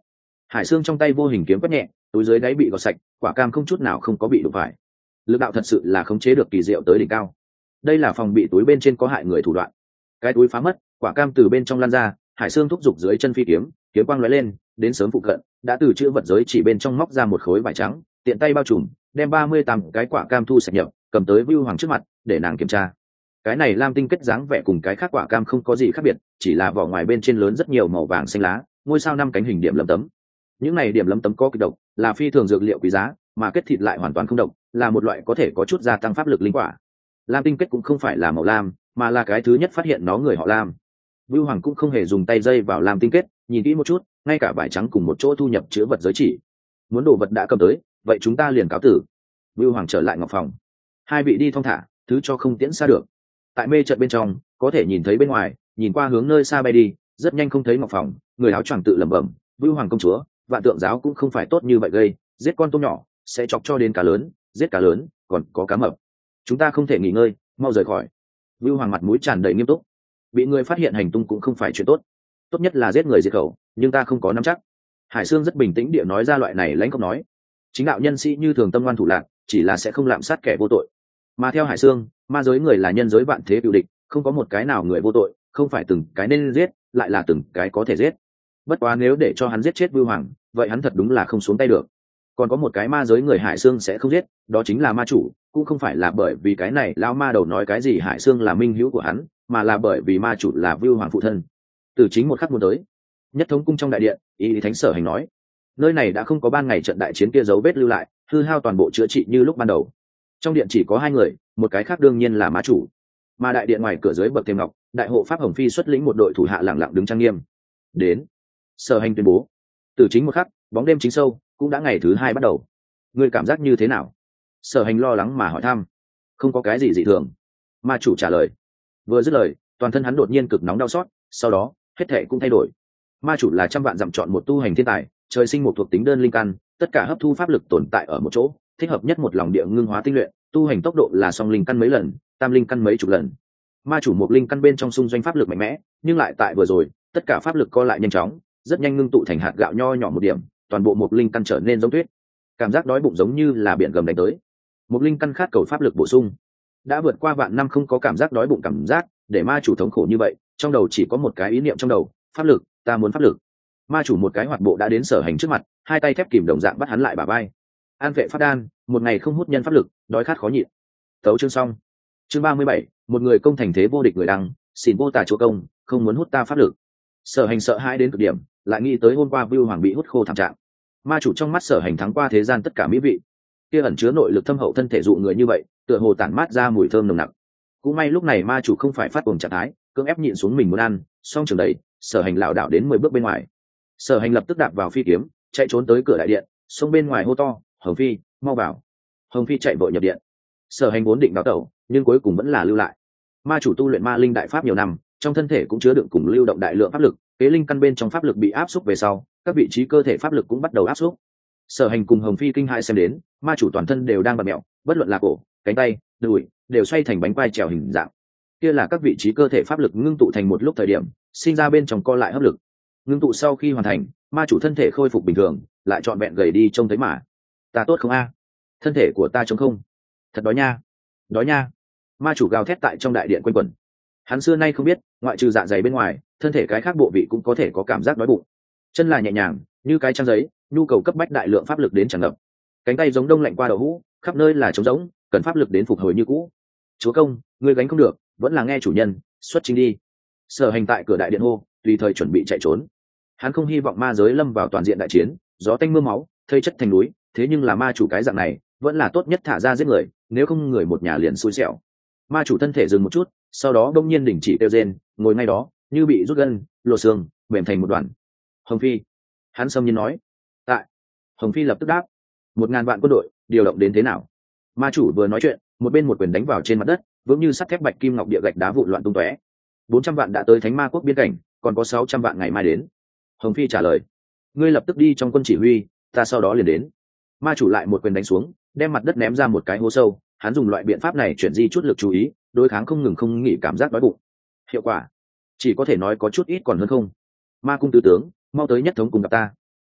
Hải xương trong tay vô hình kiếm quét nhẹ, túi dưới đáy bị gọt sạch, quả cam không chút nào không có bị đụng phải. Lực đạo thật sự là khống chế được kỳ diệu tới đỉnh cao. Đây là phòng bị túi bên trên có hại người thủ đoạn. Cái túi phá mất, quả cam từ bên trong lan ra, Hải xương thúc giục dưới chân phi kiếm, kiếm quang lóe lên, đến sớm phụ cận, đã từ chữ vật giới chỉ bên trong móc ra một khối vải trắng, tiện tay bao trùm, đem 38 cái quả cam thu sạch nhập, cầm tới Vưu Hoàng trước mặt, để nàng kiểm tra. Cái này lam tinh kết dáng vẻ cùng cái khác quả cam không có gì khác biệt, chỉ là vỏ ngoài bên trên lớn rất nhiều màu vàng xanh lá, ngôi sao 5 cánh hình điểm lấm tấm. Những này điểm lấm tấm có kịch độc, là phi thường dược liệu quý giá, mà kết thịt lại hoàn toàn không độc, là một loại có thể có chút gia tăng pháp lực linh quả. Lam tinh kết cũng không phải là màu lam, mà là cái thứ nhất phát hiện nó người họ Lam. Vưu Hoàng cũng không hề dùng tay dây vào lam tinh kết, nhìn kỹ một chút, ngay cả vải trắng cùng một chỗ thu nhập chứa vật giới chỉ. Muốn đồ vật đã cầm tới, vậy chúng ta liền cáo tử. Vưu Hoàng trở lại ngọc phòng. Hai vị đi thong thả, thứ cho không tiễn xa được. Tại mê trận bên trong, có thể nhìn thấy bên ngoài, nhìn qua hướng nơi xa bay đi, rất nhanh không thấy ngọc phòng, người áo choàng tự lẩm bẩm, Vưu Hoàng công chúa, vạn tượng giáo cũng không phải tốt như vậy gây, giết con tôm nhỏ sẽ chọc cho đến cá lớn, giết cá lớn còn có cá mập. Chúng ta không thể nghỉ ngơi, mau rời khỏi. Vưu Hoàng mặt mũi tràn đầy nghiêm túc. Bị người phát hiện hành tung cũng không phải chuyện tốt, tốt nhất là giết người diệt khẩu, nhưng ta không có nắm chắc. Hải Sương rất bình tĩnh địa nói ra loại này lãnh không nói. Chính đạo nhân sĩ như thường tâm ngoan thủ lạc, chỉ là sẽ không lạm sát kẻ vô tội. Mà theo Hải Sương, ma giới người là nhân giới vạn thế cựu địch, không có một cái nào người vô tội, không phải từng cái nên giết, lại là từng cái có thể giết. Bất quá nếu để cho hắn giết chết Vưu Hoàng, vậy hắn thật đúng là không xuống tay được. Còn có một cái ma giới người Hải Sương sẽ không giết, đó chính là ma chủ, cũng không phải là bởi vì cái này lão ma đầu nói cái gì Hải Sương là minh hữu của hắn, mà là bởi vì ma chủ là Vưu Hoàng phụ thân. Từ chính một khắc muốn tới, nhất thống cung trong đại điện, y thánh sở hành nói, nơi này đã không có ban ngày trận đại chiến kia dấu vết lưu lại, hư hao toàn bộ chữa trị như lúc ban đầu. Trong điện chỉ có hai người, một cái khác đương nhiên là ma chủ. Mà đại điện ngoài cửa dưới bậc thềm ngọc, đại hộ pháp Hồng Phi xuất lĩnh một đội thủ hạ lẳng lặng đứng trang nghiêm. Đến, sở hành tuyên bố, từ chính một khắc, bóng đêm chính sâu, cũng đã ngày thứ hai bắt đầu. Ngươi cảm giác như thế nào? Sở hành lo lắng mà hỏi thăm. Không có cái gì dị thường. Ma chủ trả lời. Vừa dứt lời, toàn thân hắn đột nhiên cực nóng đau xót, sau đó hết thể cũng thay đổi. Ma chủ là trăm vạn dặm chọn một tu hành thiên tài, trời sinh một thuộc tính đơn linh căn, tất cả hấp thu pháp lực tồn tại ở một chỗ, thích hợp nhất một lòng địa ngưng hóa tinh luyện, tu hành tốc độ là song linh căn mấy lần, tam linh căn mấy chục lần. Ma chủ một linh căn bên trong xung doanh pháp lực mạnh mẽ, nhưng lại tại vừa rồi, tất cả pháp lực co lại nhanh chóng, rất nhanh ngưng tụ thành hạt gạo nho nhỏ một điểm, toàn bộ một linh căn trở nên giống tuyết. Cảm giác đói bụng giống như là biển gầm đánh tới. Một linh căn khát cầu pháp lực bổ sung, đã vượt qua vạn năm không có cảm giác đói bụng cảm giác, để ma chủ thống khổ như vậy, trong đầu chỉ có một cái ý niệm trong đầu, pháp lực, ta muốn pháp lực. Ma chủ một cái hoạt bộ đã đến sở hành trước mặt, hai tay thép kìm đồng dạng bắt hắn lại bả vai. An vệ pháp đan, một ngày không hút nhân pháp lực, đói khát khó nhịn. Tấu chương xong. Chương 37, một người công thành thế vô địch người đăng, xin vô tà chúa công, không muốn hút ta pháp lực. Sở hành sợ hãi đến cực điểm, lại nghĩ tới hôm qua Vưu Hoàng bị hút khô thảm trạng. Ma chủ trong mắt sở hành thắng qua thế gian tất cả mỹ vị, kia ẩn chứa nội lực thâm hậu thân thể dụ người như vậy, tựa hồ tản mát ra mùi thơm nồng nặc. Cũng may lúc này ma chủ không phải phát cuồng trạng thái, cưỡng ép nhịn xuống mình muốn ăn, song trường đấy, sở hành lảo đảo đến 10 bước bên ngoài. Sở hành lập tức đạp vào phi kiếm, chạy trốn tới cửa đại điện, xông bên ngoài hô to, Hồng Phi, mau vào. Hồng Phi chạy vội nhập điện. Sở hành vốn định đào tẩu, nhưng cuối cùng vẫn là lưu lại. Ma chủ tu luyện ma linh đại pháp nhiều năm, trong thân thể cũng chứa đựng cùng lưu động đại lượng pháp lực, kế linh căn bên trong pháp lực bị áp xúc về sau, các vị trí cơ thể pháp lực cũng bắt đầu áp xúc. Sở hành cùng Hồng Phi kinh hãi xem đến, ma chủ toàn thân đều đang bật mẹo, bất luận là cổ, cánh tay, đùi, đều xoay thành bánh quai trèo hình dạng. Kia là các vị trí cơ thể pháp lực ngưng tụ thành một lúc thời điểm, sinh ra bên trong co lại hấp lực. Ngưng tụ sau khi hoàn thành, ma chủ thân thể khôi phục bình thường, lại trọn vẹn gầy đi trông thấy mà. Ta tốt không a? Thân thể của ta trống không? Thật đói nha, đói nha. Ma chủ gào thét tại trong đại điện quanh quẩn. Hắn xưa nay không biết, ngoại trừ dạ dày bên ngoài, thân thể cái khác bộ vị cũng có thể có cảm giác đói bụng. Chân là nhẹ nhàng, như cái trang giấy, nhu cầu cấp bách đại lượng pháp lực đến tràn ngập. Cánh tay giống đông lạnh qua đậu hũ, khắp nơi là trống rỗng, cần pháp lực đến phục hồi như cũ. Chúa công, ngươi gánh không được, vẫn là nghe chủ nhân, xuất chính đi. Sở hành tại cửa đại điện hô, tùy thời chuẩn bị chạy trốn. Hắn không hy vọng ma giới lâm vào toàn diện đại chiến, gió tanh mưa máu, thây chất thành núi, thế nhưng là ma chủ cái dạng này, vẫn là tốt nhất thả ra giết người, nếu không người một nhà liền xui xẻo. Ma chủ thân thể dừng một chút, sau đó bỗng nhiên đình chỉ kêu rên, ngồi ngay đó, như bị rút gân, lột xương, mềm thành một đoàn. Hồng Phi, hắn xâm nhiên nói. Tại. Hồng Phi lập tức đáp. 1000 vạn quân đội, điều động đến thế nào? Ma chủ vừa nói chuyện, một bên một quyền đánh vào trên mặt đất, vững như sắt thép bạch kim ngọc địa gạch đá vụn loạn tung tóe. 400 vạn đã tới Thánh Ma quốc biên cảnh, còn có 600 vạn ngày mai đến. Hồng Phi trả lời. Ngươi lập tức đi trong quân chỉ huy, ta sau đó liền đến. Ma chủ lại một quyền đánh xuống, đem mặt đất ném ra một cái hố sâu. Hắn dùng loại biện pháp này chuyển di chút lực chú ý, đối kháng không ngừng không nghỉ cảm giác đói bụng. Hiệu quả chỉ có thể nói có chút ít còn hơn không. Ma cung tứ tướng, mau tới nhất thống cùng gặp ta.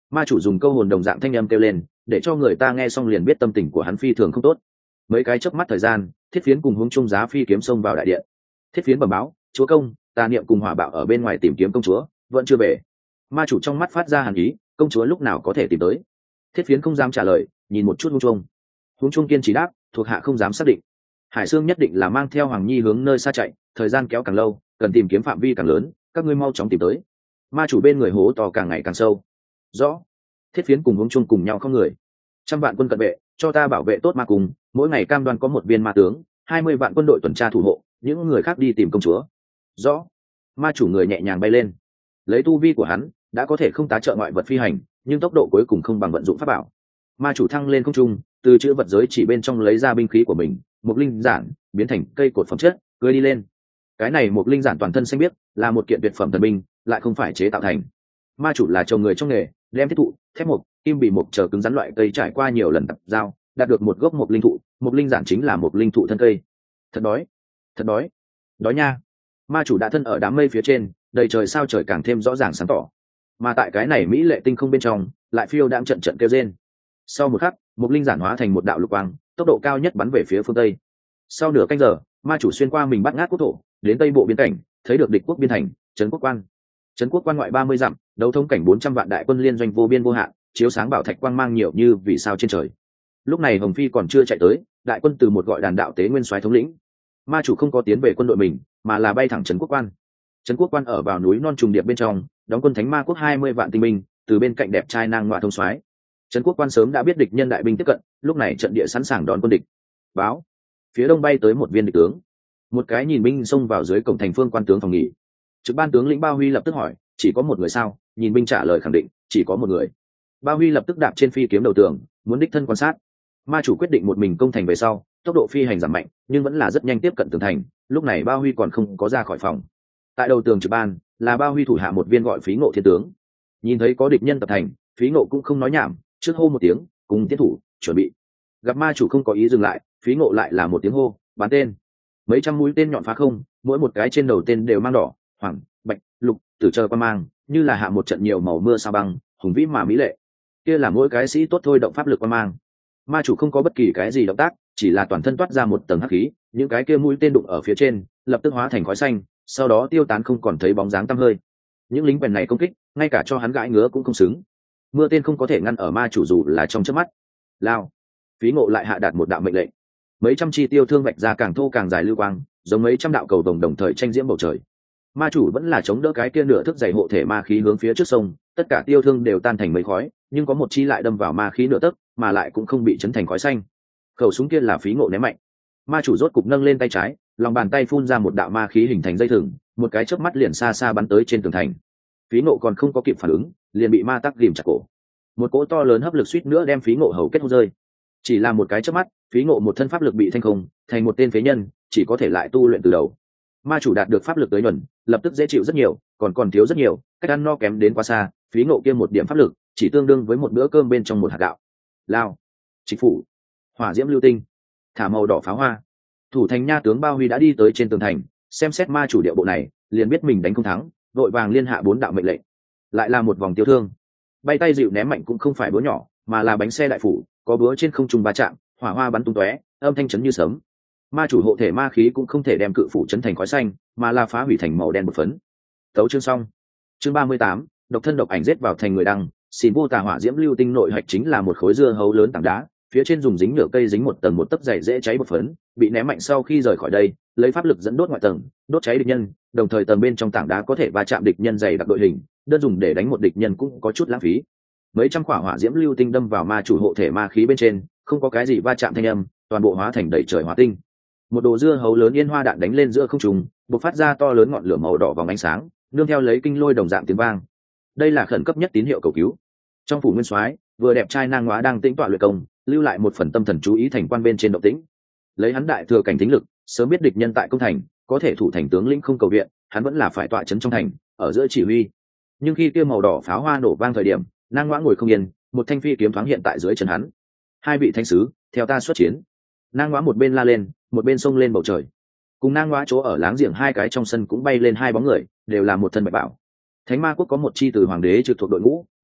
Ma chủ dùng câu hồn đồng dạng thanh âm kêu lên, để cho người ta nghe xong liền biết tâm tình của hắn phi thường không tốt. Mấy cái chớp mắt thời gian, Thiết Phiến cùng hướng trung giá phi kiếm xông vào đại điện. Thiết Phiến bẩm báo, chúa công, Tà Niệm cùng Hỏa Bạo ở bên ngoài tìm kiếm công chúa, vẫn chưa về. Ma chủ trong mắt phát ra hàn ý, công chúa lúc nào có thể tìm tới? Thiết Phiến không dám trả lời, nhìn một chút hướng trung kiên trì đáp, thuộc hạ không dám xác định. Hải Sương nhất định là mang theo Hoàng Nhi hướng nơi xa chạy, thời gian kéo càng lâu, cần tìm kiếm phạm vi càng lớn, các ngươi mau chóng tìm tới. Ma chủ bên người hố to càng ngày càng sâu. Rõ. Thiết Phiến cùng hướng trung cùng nhau không người. 100 vạn quân cận vệ, cho ta bảo vệ tốt ma cùng, mỗi ngày cam đoan có một viên ma tướng, 20 vạn quân đội tuần tra thủ hộ, những người khác đi tìm công chúa. Rõ. Ma chủ người nhẹ nhàng bay lên. Lấy tu vi của hắn, đã có thể không tá trợ ngoại vật phi hành, nhưng tốc độ cuối cùng không bằng vận dụng pháp bảo. Ma chủ thăng lên không trung, từ chữ vật giới chỉ bên trong lấy ra binh khí của mình, một linh giản biến thành cây cột phẩm chất, cưỡi đi lên. Cái này một linh giản toàn thân xanh biếc, là một kiện tuyệt phẩm thần binh, lại không phải chế tạo thành. Ma chủ là chồng người trong nghề, đem thiết thụ, thép mộc, kim bị mộc chờ cứng rắn loại cây trải qua nhiều lần tập giao, đạt được một gốc một linh thụ, một linh giản chính là một linh thụ thân cây. Thật đói, đói nha. Ma chủ đã thân ở đám mây phía trên, đầy trời sao trời càng thêm rõ ràng sáng tỏ. Mà tại cái này mỹ lệ tinh không bên trong, lại phiêu đãng trận trận kêu rên. Sau một khắc, một linh giản hóa thành một đạo lục quang, tốc độ cao nhất bắn về phía phương tây. Sau nửa canh giờ, ma chủ xuyên qua mình bắt ngát quốc thổ, đến tây bộ biên cảnh, thấy được địch quốc biên thành, trấn quốc quan. Trấn quốc quan ngoại 30 dặm, đấu thông cảnh 400 vạn đại quân liên doanh vô biên vô hạn, chiếu sáng bảo thạch quang mang nhiều như vì sao trên trời. Lúc này Hồng Phi còn chưa chạy tới, đại quân từ một gọi đàn đạo tế nguyên soái thống lĩnh. Ma chủ không có tiến về quân đội mình, mà là bay thẳng trấn quốc quan. Trấn quốc quan ở vào núi non trùng điệp bên trong, đóng quân thánh ma quốc 20 vạn tinh binh, từ bên cạnh đẹp trai nang ngoại thông soái. Trấn quốc quan sớm đã biết địch nhân đại binh tiếp cận, lúc này trận địa sẵn sàng đón quân địch. Báo, phía đông bay tới một viên địch tướng. Một cái nhìn binh xông vào dưới cổng thành phương quan tướng phòng nghỉ. Trực ban tướng lĩnh Ba Huy lập tức hỏi, chỉ có một người sao? Nhìn binh trả lời khẳng định, chỉ có một người. Ba Huy lập tức đạp trên phi kiếm đầu tường, muốn đích thân quan sát. Ma chủ quyết định một mình công thành về sau, tốc độ phi hành giảm mạnh, nhưng vẫn là rất nhanh tiếp cận tường thành. Lúc này Ba Huy còn không có ra khỏi phòng. Tại đầu tường trực ban là Ba Huy thủ hạ một viên gọi Phí Ngộ thiên tướng. Nhìn thấy có địch nhân tập thành, Phí Ngộ cũng không nói nhảm, trước hô một tiếng, cùng tiến thủ chuẩn bị. Gặp ma chủ không có ý dừng lại, Phí Ngộ lại là một tiếng hô, bắn tên. Mấy trăm mũi tên nhọn phá không, mỗi một cái trên đầu tên đều mang đỏ, hoàng, bạch, lục, tử chờ qua mang, như là hạ một trận nhiều màu mưa sao băng, hùng vĩ mà mỹ lệ. Kia là mỗi cái sĩ tốt thôi động pháp lực qua mang. Ma chủ không có bất kỳ cái gì động tác, chỉ là toàn thân toát ra một tầng hắc khí, những cái kia mũi tên đụng ở phía trên, lập tức hóa thành khói xanh, sau đó tiêu tán không còn thấy bóng dáng tăm hơi. Những lính quèn này công kích, ngay cả cho hắn gãi ngứa cũng không xứng. Mưa tên không có thể ngăn ở ma chủ dù là trong chớp mắt. Lao. Phí Ngộ lại hạ đạt một đạo mệnh lệnh. Mấy trăm chi tiêu thương vạch ra càng thô càng dài lưu quang, giống mấy trăm đạo cầu vồng đồng thời tranh diễm bầu trời. Ma chủ vẫn là chống đỡ cái kia nửa thước dày hộ thể ma khí hướng phía trước sông, tất cả tiêu thương đều tan thành mây khói, nhưng có một chi lại đâm vào ma khí nửa tấc, mà lại cũng không bị chấn thành khói xanh. Khẩu súng kia là Phí Ngộ ném mạnh. Ma chủ rốt cục nâng lên tay trái, lòng bàn tay phun ra một đạo ma khí hình thành dây thừng, một cái chớp mắt liền xa xa bắn tới trên tường thành. Phí Ngộ còn không có kịp phản ứng, liền bị ma tắc ghìm chặt cổ. Một cỗ to lớn hấp lực suýt nữa đem Phí Ngộ hầu kết hôn rơi. Chỉ là một cái chớp mắt, Phí Ngộ một thân pháp lực bị thanh không, thành một tên phế nhân, chỉ có thể lại tu luyện từ đầu. Ma chủ đạt được pháp lực tới nhuần, lập tức dễ chịu rất nhiều, còn thiếu rất nhiều, cách ăn no kém đến quá xa. Phí Ngộ kia một điểm pháp lực, chỉ tương đương với một bữa cơm bên trong một hạt gạo. Lao, Chính phủ, hỏa diễm lưu tinh, thả màu đỏ pháo hoa. Thủ thành nha tướng Ba Huy đã đi tới trên tường thành, xem xét ma chủ điệu bộ này, liền biết mình đánh không thắng, vội vàng liên hạ 4 đạo mệnh lệnh. Lại là một vòng tiêu thương. Bay tay dịu ném mạnh cũng không phải búa nhỏ, mà là bánh xe đại phủ, có búa trên không trung va chạm, hỏa hoa bắn tung tóe, âm thanh chấn như sấm. Ma chủ hộ thể ma khí cũng không thể đem cự phủ chấn thành khói xanh, mà là phá hủy thành màu đen một phấn. Tấu chương xong. Chương 38, độc thân độc ảnh giết vào thành người đăng, xin vô tà hỏa diễm lưu tinh nội hạch chính là một khối dưa hấu lớn tảng đá, phía trên dùng dính nhựa cây dính một tầng một tấc dày dễ cháy một phấn, bị ném mạnh sau khi rời khỏi đây, lấy pháp lực dẫn đốt ngoại tầng, đốt cháy địch nhân, đồng thời tầng bên trong tảng đá có thể va chạm địch nhân dày đặc đội hình, đơn dùng để đánh một địch nhân cũng có chút lãng phí. Mấy trăm quả hỏa diễm lưu tinh đâm vào ma chủ hộ thể ma khí bên trên, không có cái gì va chạm thanh âm, toàn bộ hóa thành đầy trời hỏa tinh. Một đồ dưa hấu lớn yên hoa đạn đánh lên giữa không trung, bộc phát ra to lớn ngọn lửa màu đỏ vòng ánh sáng, nương theo lấy kinh lôi đồng dạng tiếng vang. Đây là khẩn cấp nhất tín hiệu cầu cứu. Trong phủ nguyên soái, vừa đẹp trai nang ngóa đang tĩnh tọa luyện công, lưu lại một phần tâm thần chú ý thành quan bên trên động tĩnh. Lấy hắn đại thừa cảnh tính lực, sớm biết địch nhân tại công thành, có thể thủ thành tướng lĩnh không cầu viện, hắn vẫn là phải tọa trấn trong thành, ở giữa chỉ huy. Nhưng khi kia màu đỏ pháo hoa nổ vang thời điểm, nang ngóa ngồi không yên, một thanh phi kiếm thoáng hiện tại dưới chân hắn. Hai vị thánh sứ, theo ta xuất chiến. Nang ngóa một bên la lên, một bên xông lên bầu trời. Cùng nang ngóa chỗ ở láng giềng hai cái trong sân cũng bay lên hai bóng người, đều là một thân bạch bảo. Thánh ma quốc có một chi từ hoàng đế trực thuộc đội ngũ,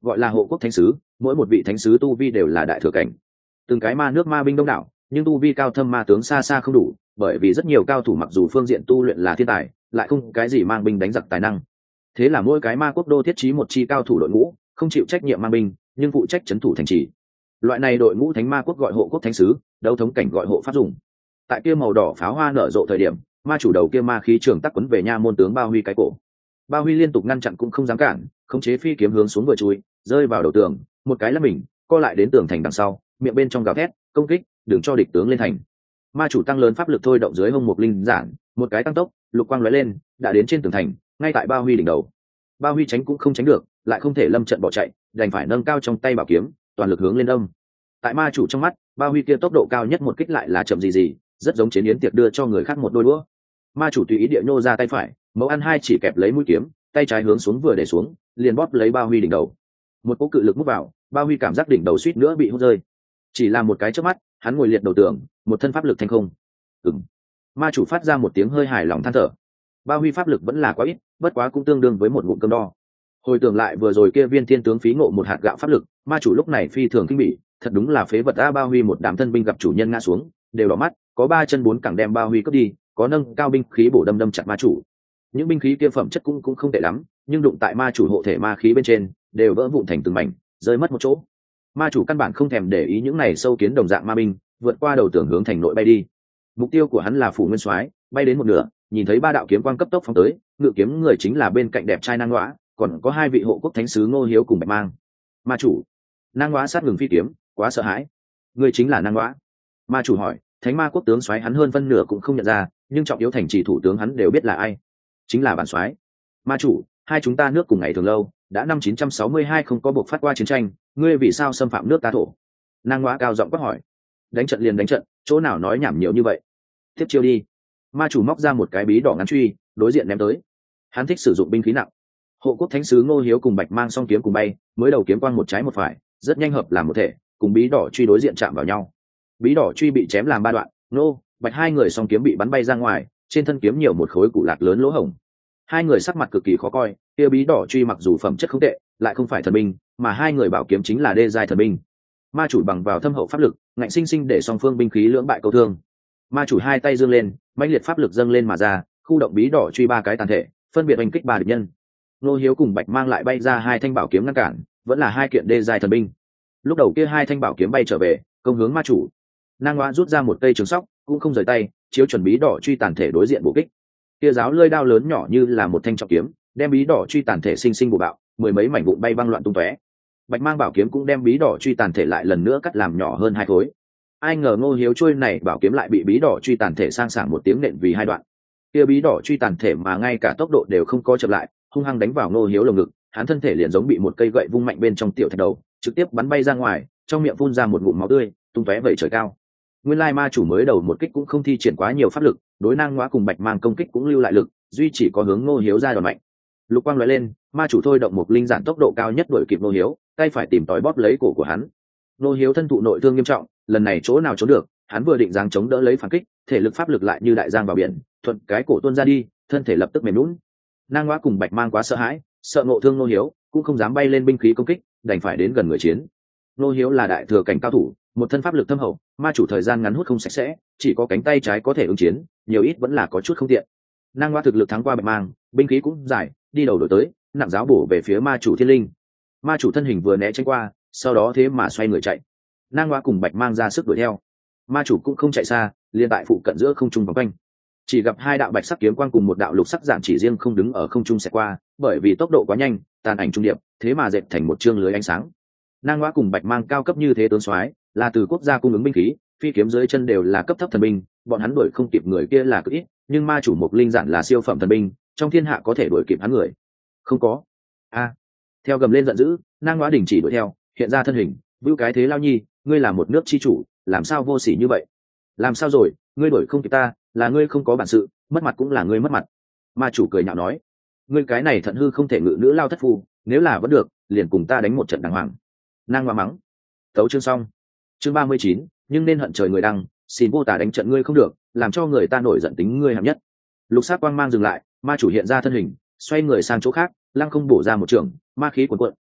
gọi là hộ quốc thánh sứ, mỗi một vị thánh sứ tu vi đều là đại thừa cảnh. Từng cái ma nước ma binh đông đảo, nhưng tu vi cao thâm ma tướng xa xa không đủ, bởi vì rất nhiều cao thủ mặc dù phương diện tu luyện là thiên tài, lại không cái gì mang binh đánh giặc tài năng. Thế là mỗi cái ma quốc đô thiết trí một chi cao thủ đội ngũ, không chịu trách nhiệm mang binh, nhưng phụ trách trấn thủ thành trì. Loại này đội ngũ thánh ma quốc gọi hộ quốc thánh sứ, đấu thống cảnh gọi hộ pháp dùng. Tại kia màu đỏ pháo hoa nở rộ thời điểm, ma chủ đầu kia ma khí trường tắc quấn về nha môn tướng Ba Huy cái cổ. Ba Huy liên tục ngăn chặn cũng không dám cản, khống chế phi kiếm hướng xuống vừa chui, rơi vào đầu tường, một cái là mình, co lại đến tường thành đằng sau, miệng bên trong gào thét, công kích, đừng cho địch tướng lên thành. Ma chủ tăng lớn pháp lực thôi động dưới hông một linh giản, một cái tăng tốc, lục quang lóe lên, đã đến trên tường thành, ngay tại Ba Huy đỉnh đầu. Ba Huy tránh cũng không tránh được, lại không thể lâm trận bỏ chạy, đành phải nâng cao trong tay bảo kiếm, toàn lực hướng lên đông. Tại ma chủ trong mắt, Ba Huy kia tốc độ cao nhất một kích lại là chậm gì, rất giống chiến yến tiệc đưa cho người khác một đôi đũa. Ma chủ tùy ý địa nhô ra tay phải, mẫu ăn hai chỉ kẹp lấy mũi kiếm, tay trái hướng xuống vừa để xuống, liền bóp lấy Ba Huy đỉnh đầu. Một cú cự lực mút vào, Ba Huy cảm giác đỉnh đầu suýt nữa bị hút rơi. Chỉ là một cái chớp mắt, hắn ngồi liệt đầu tường, một thân pháp lực thanh không. Ma chủ phát ra một tiếng hơi hài lòng than thở. Ba Huy pháp lực vẫn là quá ít, bất quá cũng tương đương với một ngụm cơm đo. Hồi tưởng lại vừa rồi kia viên thiên tướng phí ngộ một hạt gạo pháp lực, ma chủ lúc này phi thường kinh bỉ, thật đúng là phế vật. Ba Huy một đám thân binh gặp chủ nhân ngã xuống, đều đỏ mắt, có ba chân bốn cẳng đem Ba Huy cướp đi, có nâng cao binh khí bổ đâm chặt ma chủ. Những binh khí kia phẩm chất cũng không tệ lắm, nhưng đụng tại ma chủ hộ thể ma khí bên trên, đều vỡ vụn thành từng mảnh, rơi mất một chỗ. Ma chủ căn bản không thèm để ý những này sâu kiến đồng dạng ma binh, vượt qua đầu tường hướng thành nội bay đi. Mục tiêu của hắn là phủ nguyên soái, bay đến một nửa, nhìn thấy ba đạo kiếm quang cấp tốc phóng tới, ngự kiếm người chính là bên cạnh đẹp trai Nang Ngõa, còn có hai vị hộ quốc thánh sứ Ngô Hiếu cùng Bạch Mang. Ma chủ. Nang Ngõa sát ngừng phi kiếm, quá sợ hãi. Người chính là Nang Ngõa? Ma chủ hỏi. Thánh ma quốc tướng soái hắn hơn phân nửa cũng không nhận ra, nhưng trọng yếu thành trì thủ tướng hắn đều biết là ai. Chính là bản soái. Ma chủ, hai chúng ta nước cùng ngày thường lâu, đã năm 962 không có buộc phát qua chiến tranh, ngươi vì sao xâm phạm nước ta thổ? Nang Ngõa cao giọng quát hỏi. Đánh trận liền đánh trận, chỗ nào nói nhảm nhiều như vậy? Tiếp chiêu đi. Ma chủ móc ra một cái bí đỏ ngắn truy, đối diện ném tới. Hắn thích sử dụng binh khí nặng. Hộ quốc thánh sứ Ngô Hiếu cùng Bạch Mang song kiếm cùng bay, mới đầu kiếm quang một trái một phải, rất nhanh hợp làm một thể, cùng bí đỏ truy đối diện chạm vào nhau. Bí đỏ truy bị chém làm ba đoạn, Ngô, Bạch hai người song kiếm bị bắn bay ra ngoài, trên thân kiếm nhiều một khối củ lạc lớn lỗ hổng. Hai người sắc mặt cực kỳ khó coi, kia bí đỏ truy mặc dù phẩm chất không tệ, lại không phải thần binh, mà hai người bảo kiếm chính là đê giai thần binh. Ma chủ bằng vào thâm hậu pháp lực, ngạnh sinh sinh để song phương binh khí lưỡng bại câu thương. Ma chủ hai tay giương lên, mãnh liệt pháp lực dâng lên mà ra, khu động bí đỏ truy ba cái tàn thể, phân biệt oanh kích ba địch nhân. Ngô Hiếu cùng Bạch Mang lại bay ra hai thanh bảo kiếm ngăn cản, vẫn là hai kiện đê giai thần binh. Lúc đầu kia hai thanh bảo kiếm bay trở về, công hướng ma chủ. Nang Ngõa rút ra một cây trường sóc, cũng không rời tay, chiếu chuẩn bí đỏ truy tàn thể đối diện bổ kích. Kia giáo lưỡi đao lớn nhỏ như là một thanh trọng kiếm, đem bí đỏ truy tàn thể sinh sinh bổ bạo, mười mấy mảnh vụn bay văng loạn tung tóe. Bạch Mang bảo kiếm cũng đem bí đỏ truy tàn thể lại lần nữa cắt làm nhỏ hơn hai khối. Ai ngờ Ngô Hiếu chuôi này bảo kiếm lại bị bí đỏ truy tàn thể sang sảng một tiếng nện vì hai đoạn. Kia bí đỏ truy tàn thể mà ngay cả tốc độ đều không có chậm lại, hung hăng đánh vào Ngô Hiếu lồng ngực, hắn thân thể liền giống bị một cây gậy vung mạnh bên trong tiểu thạch đầu, trực tiếp bắn bay ra ngoài, trong miệng phun ra một ngụm máu tươi, tung tóe vẩy trời cao. Nguyên lai ma chủ mới đầu một kích cũng không thi triển quá nhiều pháp lực, đối Nang Ngõa cùng Bạch Mang công kích cũng lưu lại lực, duy chỉ có hướng Ngô Hiếu ra đòn mạnh. Lục quang lóe lên, ma chủ thôi động một linh giản tốc độ cao nhất đuổi kịp Ngô Hiếu, tay phải tìm tòi bóp lấy cổ của hắn. Ngô Hiếu thân thụ nội thương nghiêm trọng, lần này chỗ nào trốn được, hắn vừa định giáng chống đỡ lấy phản kích, thể lực pháp lực lại như đại giang vào biển, thuận cái cổ tuôn ra đi, thân thể lập tức mềm nhũn. Nang Ngõa cùng Bạch Mang quá sợ hãi, sợ ngộ thương Ngô Hiếu, cũng không dám bay lên binh khí công kích, đành phải đến gần người chiến. Ngô Hiếu là đại thừa cảnh cao thủ, một thân pháp lực thâm hậu, ma chủ thời gian ngắn hút không sạch sẽ, chỉ có cánh tay trái có thể ứng chiến, nhiều ít vẫn là có chút không tiện. Nang Ngõa thực lực thắng qua Bạch Mang, binh khí cũng dài, đi đầu đổi tới, nặng giáo bổ về phía ma chủ Thiên Linh. Ma chủ thân hình vừa né tránh qua, sau đó thế mà xoay người chạy. Nang Ngõa cùng Bạch Mang ra sức đuổi theo. Ma chủ cũng không chạy xa, liền tại phụ cận giữa không trung vòng quanh. Chỉ gặp hai đạo bạch sắc kiếm quang cùng một đạo lục sắc giản chỉ riêng không đứng ở không trung sẽ qua, bởi vì tốc độ quá nhanh, tàn ảnh trung điệp, thế mà dệt thành một chương lưới ánh sáng. Nang Ngõa cùng Bạch Mang cao cấp như thế tướng soái, là từ quốc gia cung ứng binh khí, phi kiếm dưới chân đều là cấp thấp thần binh, bọn hắn đuổi không kịp người kia là cực ít, nhưng ma chủ Mộc Linh Giản là siêu phẩm thần binh, trong thiên hạ có thể đuổi kịp hắn người. Không có. Theo gầm lên giận dữ, Nang Ngõa đình chỉ đuổi theo, hiện ra thân hình, vưu cái thế lao nhi, ngươi là một nước chi chủ, làm sao vô sỉ như vậy? Làm sao rồi, ngươi đuổi không kịp ta, là ngươi không có bản sự, mất mặt cũng là ngươi mất mặt. Ma chủ cười nhạo nói, ngươi cái này thận hư không thể ngự nữ lao thất phu, nếu là vẫn được, liền cùng ta đánh một trận đàng hoàng. Nang Ngõa mắng. Tấu chương xong. Chương 39, nhưng nên hận trời người đăng, xin vô tả đánh trận ngươi không được, làm cho người ta nổi giận tính ngươi hạng nhất. Lục sắc quang mang dừng lại, ma chủ hiện ra thân hình, xoay người sang chỗ khác, lăng không bổ ra một trường, ma khí cuồn cuộn,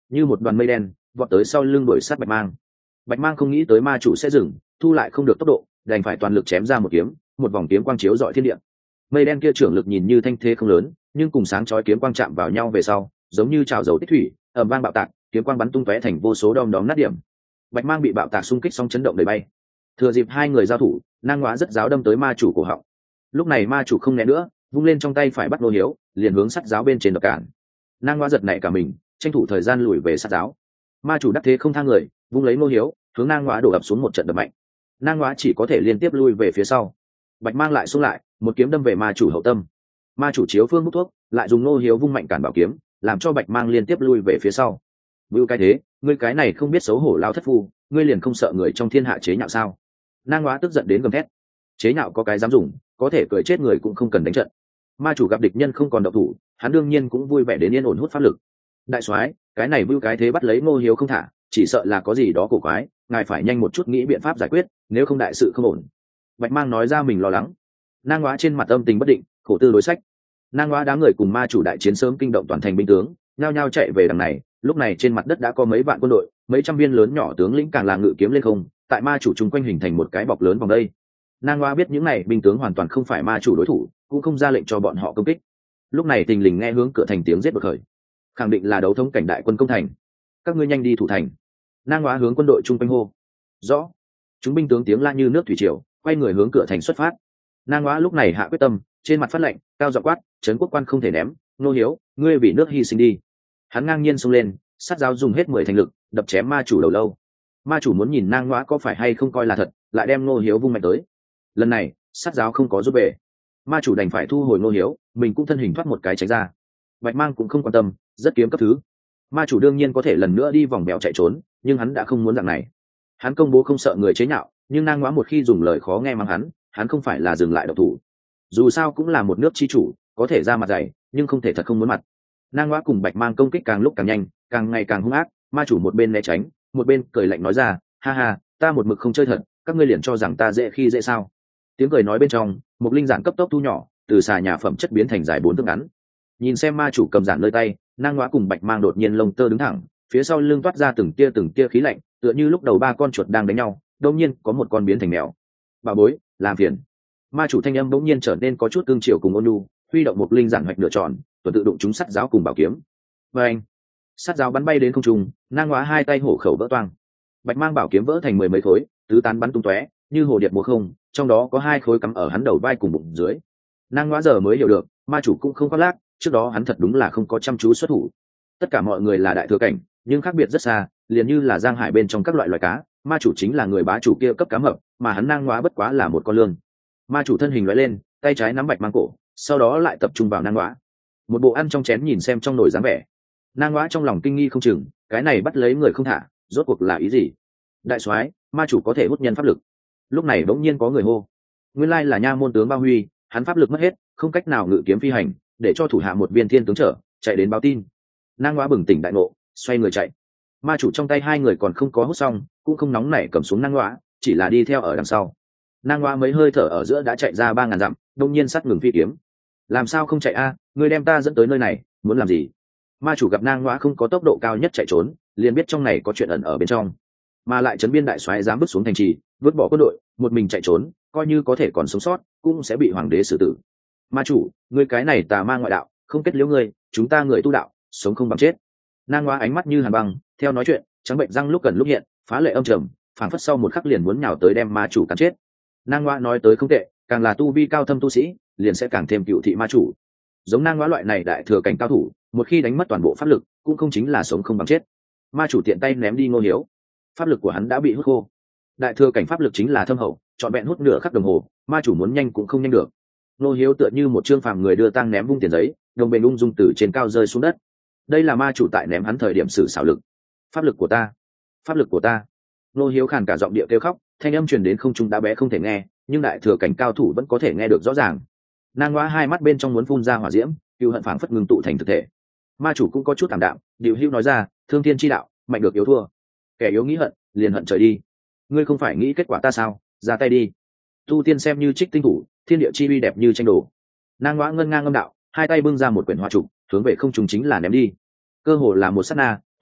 như một đoàn mây đen vọt tới sau lưng đuổi sát Bạch Mang. Bạch Mang không nghĩ tới ma chủ sẽ dừng, thu lại không được tốc độ, đành phải toàn lực chém ra một kiếm, một vòng kiếm quang chiếu rọi thiên địa. Mây đen kia trưởng lực nhìn như thanh thế không lớn, nhưng cùng sáng chói kiếm quang chạm vào nhau về sau, giống như trào dầu tích thủy, ầm vang bạo tạc, kiếm quang bắn tung tóe thành vô số đom đóm nát điểm. Bạch Mang bị bạo tạc xung kích xong chấn động đầy bay. Thừa dịp hai người giao thủ, nang ngóa rất giáo đâm tới ma chủ cổ họng. Lúc này ma chủ không né nữa, vung lên trong tay phải bắt nô hiếu, liền hướng sắt giáo bên trên đập cản. Nang ngóa giật nảy cả mình, tranh thủ thời gian lùi về sắt giáo. Ma chủ đắc thế không thang người, vung lấy nô hiếu, hướng nang ngóa đổ ập xuống một trận đập mạnh. Nang ngóa chỉ có thể liên tiếp lui về phía sau. Bạch Mang lại xuống lại, một kiếm đâm về ma chủ hậu tâm. Ma chủ chiếu phương hút thuốc, lại dùng nô hiếu vung mạnh cản bảo kiếm, làm cho Bạch Mang liên tiếp lui về phía sau. Vưu cái thế, ngươi cái này không biết xấu hổ lao thất phu, ngươi liền không sợ người trong thiên hạ chế nhạo sao? Nang ngóa tức giận đến gầm thét. Chế nhạo có cái dám dùng, có thể cười chết người cũng không cần đánh trận. Ma chủ gặp địch nhân không còn động thủ, hắn đương nhiên cũng vui vẻ đến yên ổn hút pháp lực. Đại soái, cái này Vưu cái thế bắt lấy Ngô Hiếu không thả, chỉ sợ là có gì đó cổ quái, ngài phải nhanh một chút nghĩ biện pháp giải quyết, nếu không đại sự không ổn. Bạch Mang nói ra mình lo lắng. Nang ngóa trên mặt âm tình bất định, khổ tư đối sách. Nang ngóa đám người cùng ma chủ đại chiến sớm kinh động toàn thành binh tướng, nhao nhao chạy về đằng này. Lúc này trên mặt đất đã có mấy vạn quân đội, mấy trăm viên lớn nhỏ tướng lĩnh càng là ngự kiếm lên không, tại ma chủ chung quanh hình thành một cái bọc lớn vòng đây. Nang ngóa biết những này binh tướng hoàn toàn không phải ma chủ đối thủ, cũng không ra lệnh cho bọn họ công kích. Lúc này thình lình nghe hướng cửa thành tiếng giết bật khởi, khẳng định là đấu thống cảnh đại quân công thành. Các ngươi nhanh đi thủ thành. Nang ngóa hướng quân đội chung quanh hô. Rõ. Chúng binh tướng tiếng la như nước thủy triều, quay người hướng cửa thành xuất phát. Nang ngóa lúc này hạ quyết tâm, trên mặt phát lệnh, cao giọng quát, trấn quốc quan không thể ném, Nô Hiếu, ngươi vì nước hy sinh đi. Hắn ngang nhiên xông lên, sát giáo dùng hết 10 thành lực, đập chém ma chủ đầu lâu. Ma chủ muốn nhìn nang ngóa có phải hay không coi là thật, lại đem Nô Hiếu vung mạnh tới. Lần này sát giáo không có giúp về, ma chủ đành phải thu hồi Nô Hiếu, mình cũng thân hình thoát một cái tránh ra. Bạch Mang cũng không quan tâm, rất kiếm cấp thứ. Ma chủ đương nhiên có thể lần nữa đi vòng bèo chạy trốn, nhưng hắn đã không muốn dạng này. Hắn công bố không sợ người chế nhạo, nhưng nang ngóa một khi dùng lời khó nghe mắng hắn không phải là dừng lại độc thủ. Dù sao cũng là một nước chi chủ, có thể ra mặt dày, nhưng không thể thật không muốn mặt. Nang ngóa cùng Bạch Mang công kích càng lúc càng nhanh, càng ngày càng hung ác. Ma chủ một bên né tránh, một bên cười lạnh nói ra, ha ha, ta một mực không chơi thật, các ngươi liền cho rằng ta dễ khi dễ sao? Tiếng cười nói bên trong, một linh giản cấp tốc thu nhỏ, từ xà nhà phẩm chất biến thành dài 4 thước ngắn. Nhìn xem ma chủ cầm giản nơi tay, nang ngóa cùng Bạch Mang đột nhiên lông tơ đứng thẳng, phía sau lưng toát ra từng tia khí lạnh, tựa như lúc đầu 3 con chuột đang đánh nhau, đột nhiên có một con biến thành mèo. Bà bối, làm phiền. Ma chủ thanh âm bỗng nhiên trở nên có chút cương triều cùng ôn nhu, huy động một linh giản hoạch nửa tròn, tuần tự đụng trúng sắt giáo cùng bảo kiếm. Và anh, sắt giáo bắn bay đến không trung, nang ngóa hai tay hổ khẩu vỡ toang. Bạch Mang bảo kiếm vỡ thành 10 mấy khối, tứ tán bắn tung tóe, như hồ điệp múa không, trong đó có 2 khối cắm ở hắn đầu vai cùng bụng dưới. Nang ngóa giờ mới hiểu được, ma chủ cũng không khoác lác, trước đó hắn thật đúng là không có chăm chú xuất thủ. Tất cả mọi người là đại thừa cảnh, nhưng khác biệt rất xa, liền như là giang hải bên trong các loại loài cá, ma chủ chính là người bá chủ kia cấp cá mập, mà hắn nang ngóa bất quá là một con lươn. Ma chủ thân hình lóe lên, tay trái nắm Bạch Mang cổ, sau đó lại tập trung vào nang ngóa. Một bộ ăn trong chén nhìn xem trong nồi dáng vẻ. Nang ngóa trong lòng kinh nghi không chừng, cái này bắt lấy người không thả, rốt cuộc là ý gì? Đại soái, ma chủ có thể hút nhân pháp lực. Lúc này bỗng nhiên có người hô. Nguyên lai là nha môn tướng Bao Huy, hắn pháp lực mất hết, không cách nào ngự kiếm phi hành, để cho thủ hạ một viên thiên tướng trở, chạy đến báo tin. Nang ngóa bừng tỉnh đại ngộ, xoay người chạy. Ma chủ trong tay 2 người còn không có hút xong, cũng không nóng nảy cầm xuống nang ngóa, chỉ là đi theo ở đằng sau. Nang ngóa mấy hơi thở ở giữa đã chạy ra 3000 dặm, đông nhiên sát ngừng phi kiếm. Làm sao không chạy a, ngươi đem ta dẫn tới nơi này, muốn làm gì? Ma chủ gặp nang ngóa không có tốc độ cao nhất chạy trốn, liền biết trong này có chuyện ẩn ở bên trong, mà lại trấn biên đại soái dám bước xuống thành trì, vứt bỏ quân đội, một mình chạy trốn, coi như có thể còn sống sót, cũng sẽ bị hoàng đế xử tử. Ma chủ, ngươi cái này tà ma ngoại đạo, không kết liễu ngươi, chúng ta người tu đạo, sống không bằng chết. Nang ngóa ánh mắt như hàn băng, theo nói chuyện, trắng bệnh răng lúc gần lúc hiện, phá lệ âm trầm, phảng phất sau một khắc liền muốn nhào tới đem ma chủ cắn chết. Nang ngóa nói tới không tệ, càng là tu vi cao thâm tu sĩ, liền sẽ càng thêm cựu thị ma chủ. Giống nang ngóa loại này đại thừa cảnh cao thủ, một khi đánh mất toàn bộ pháp lực, cũng không chính là sống không bằng chết. Ma chủ tiện tay ném đi Ngô Hiếu, pháp lực của hắn đã bị hút khô. Đại thừa cảnh pháp lực chính là thâm hậu, trọn vẹn hút nửa khắc đồng hồ, ma chủ muốn nhanh cũng không nhanh được. Ngô Hiếu tựa như một trương phàm người đưa tang ném vung tiền giấy, đồng bền ung dung từ trên cao rơi xuống đất. Đây là ma chủ tại ném hắn thời điểm sử xảo lực. Pháp lực của ta, pháp lực của ta. Ngô Hiếu khàn cả giọng điệu kêu khóc, thanh âm truyền đến không trung đã bé không thể nghe, nhưng đại thừa cảnh cao thủ vẫn có thể nghe được rõ ràng. Nang ngóa hai mắt bên trong muốn phun ra hỏa diễm, cừu hận phảng phất ngưng tụ thành thực thể. Ma chủ cũng có chút thảm đạm, điệu hữu nói ra, thương thiên chi đạo, mạnh được yếu thua, kẻ yếu nghĩ hận liền hận trời đi. Ngươi không phải nghĩ kết quả ta sao, ra tay đi. Tu tiên xem như trích tinh thủ, thiên địa chi uy đẹp như tranh đồ. Nang ngóa ngân ngang ngâm đạo, hai tay bưng ra một quyển hoa trục, hướng về không trung chính là ném đi. Cơ hồ là một sát na,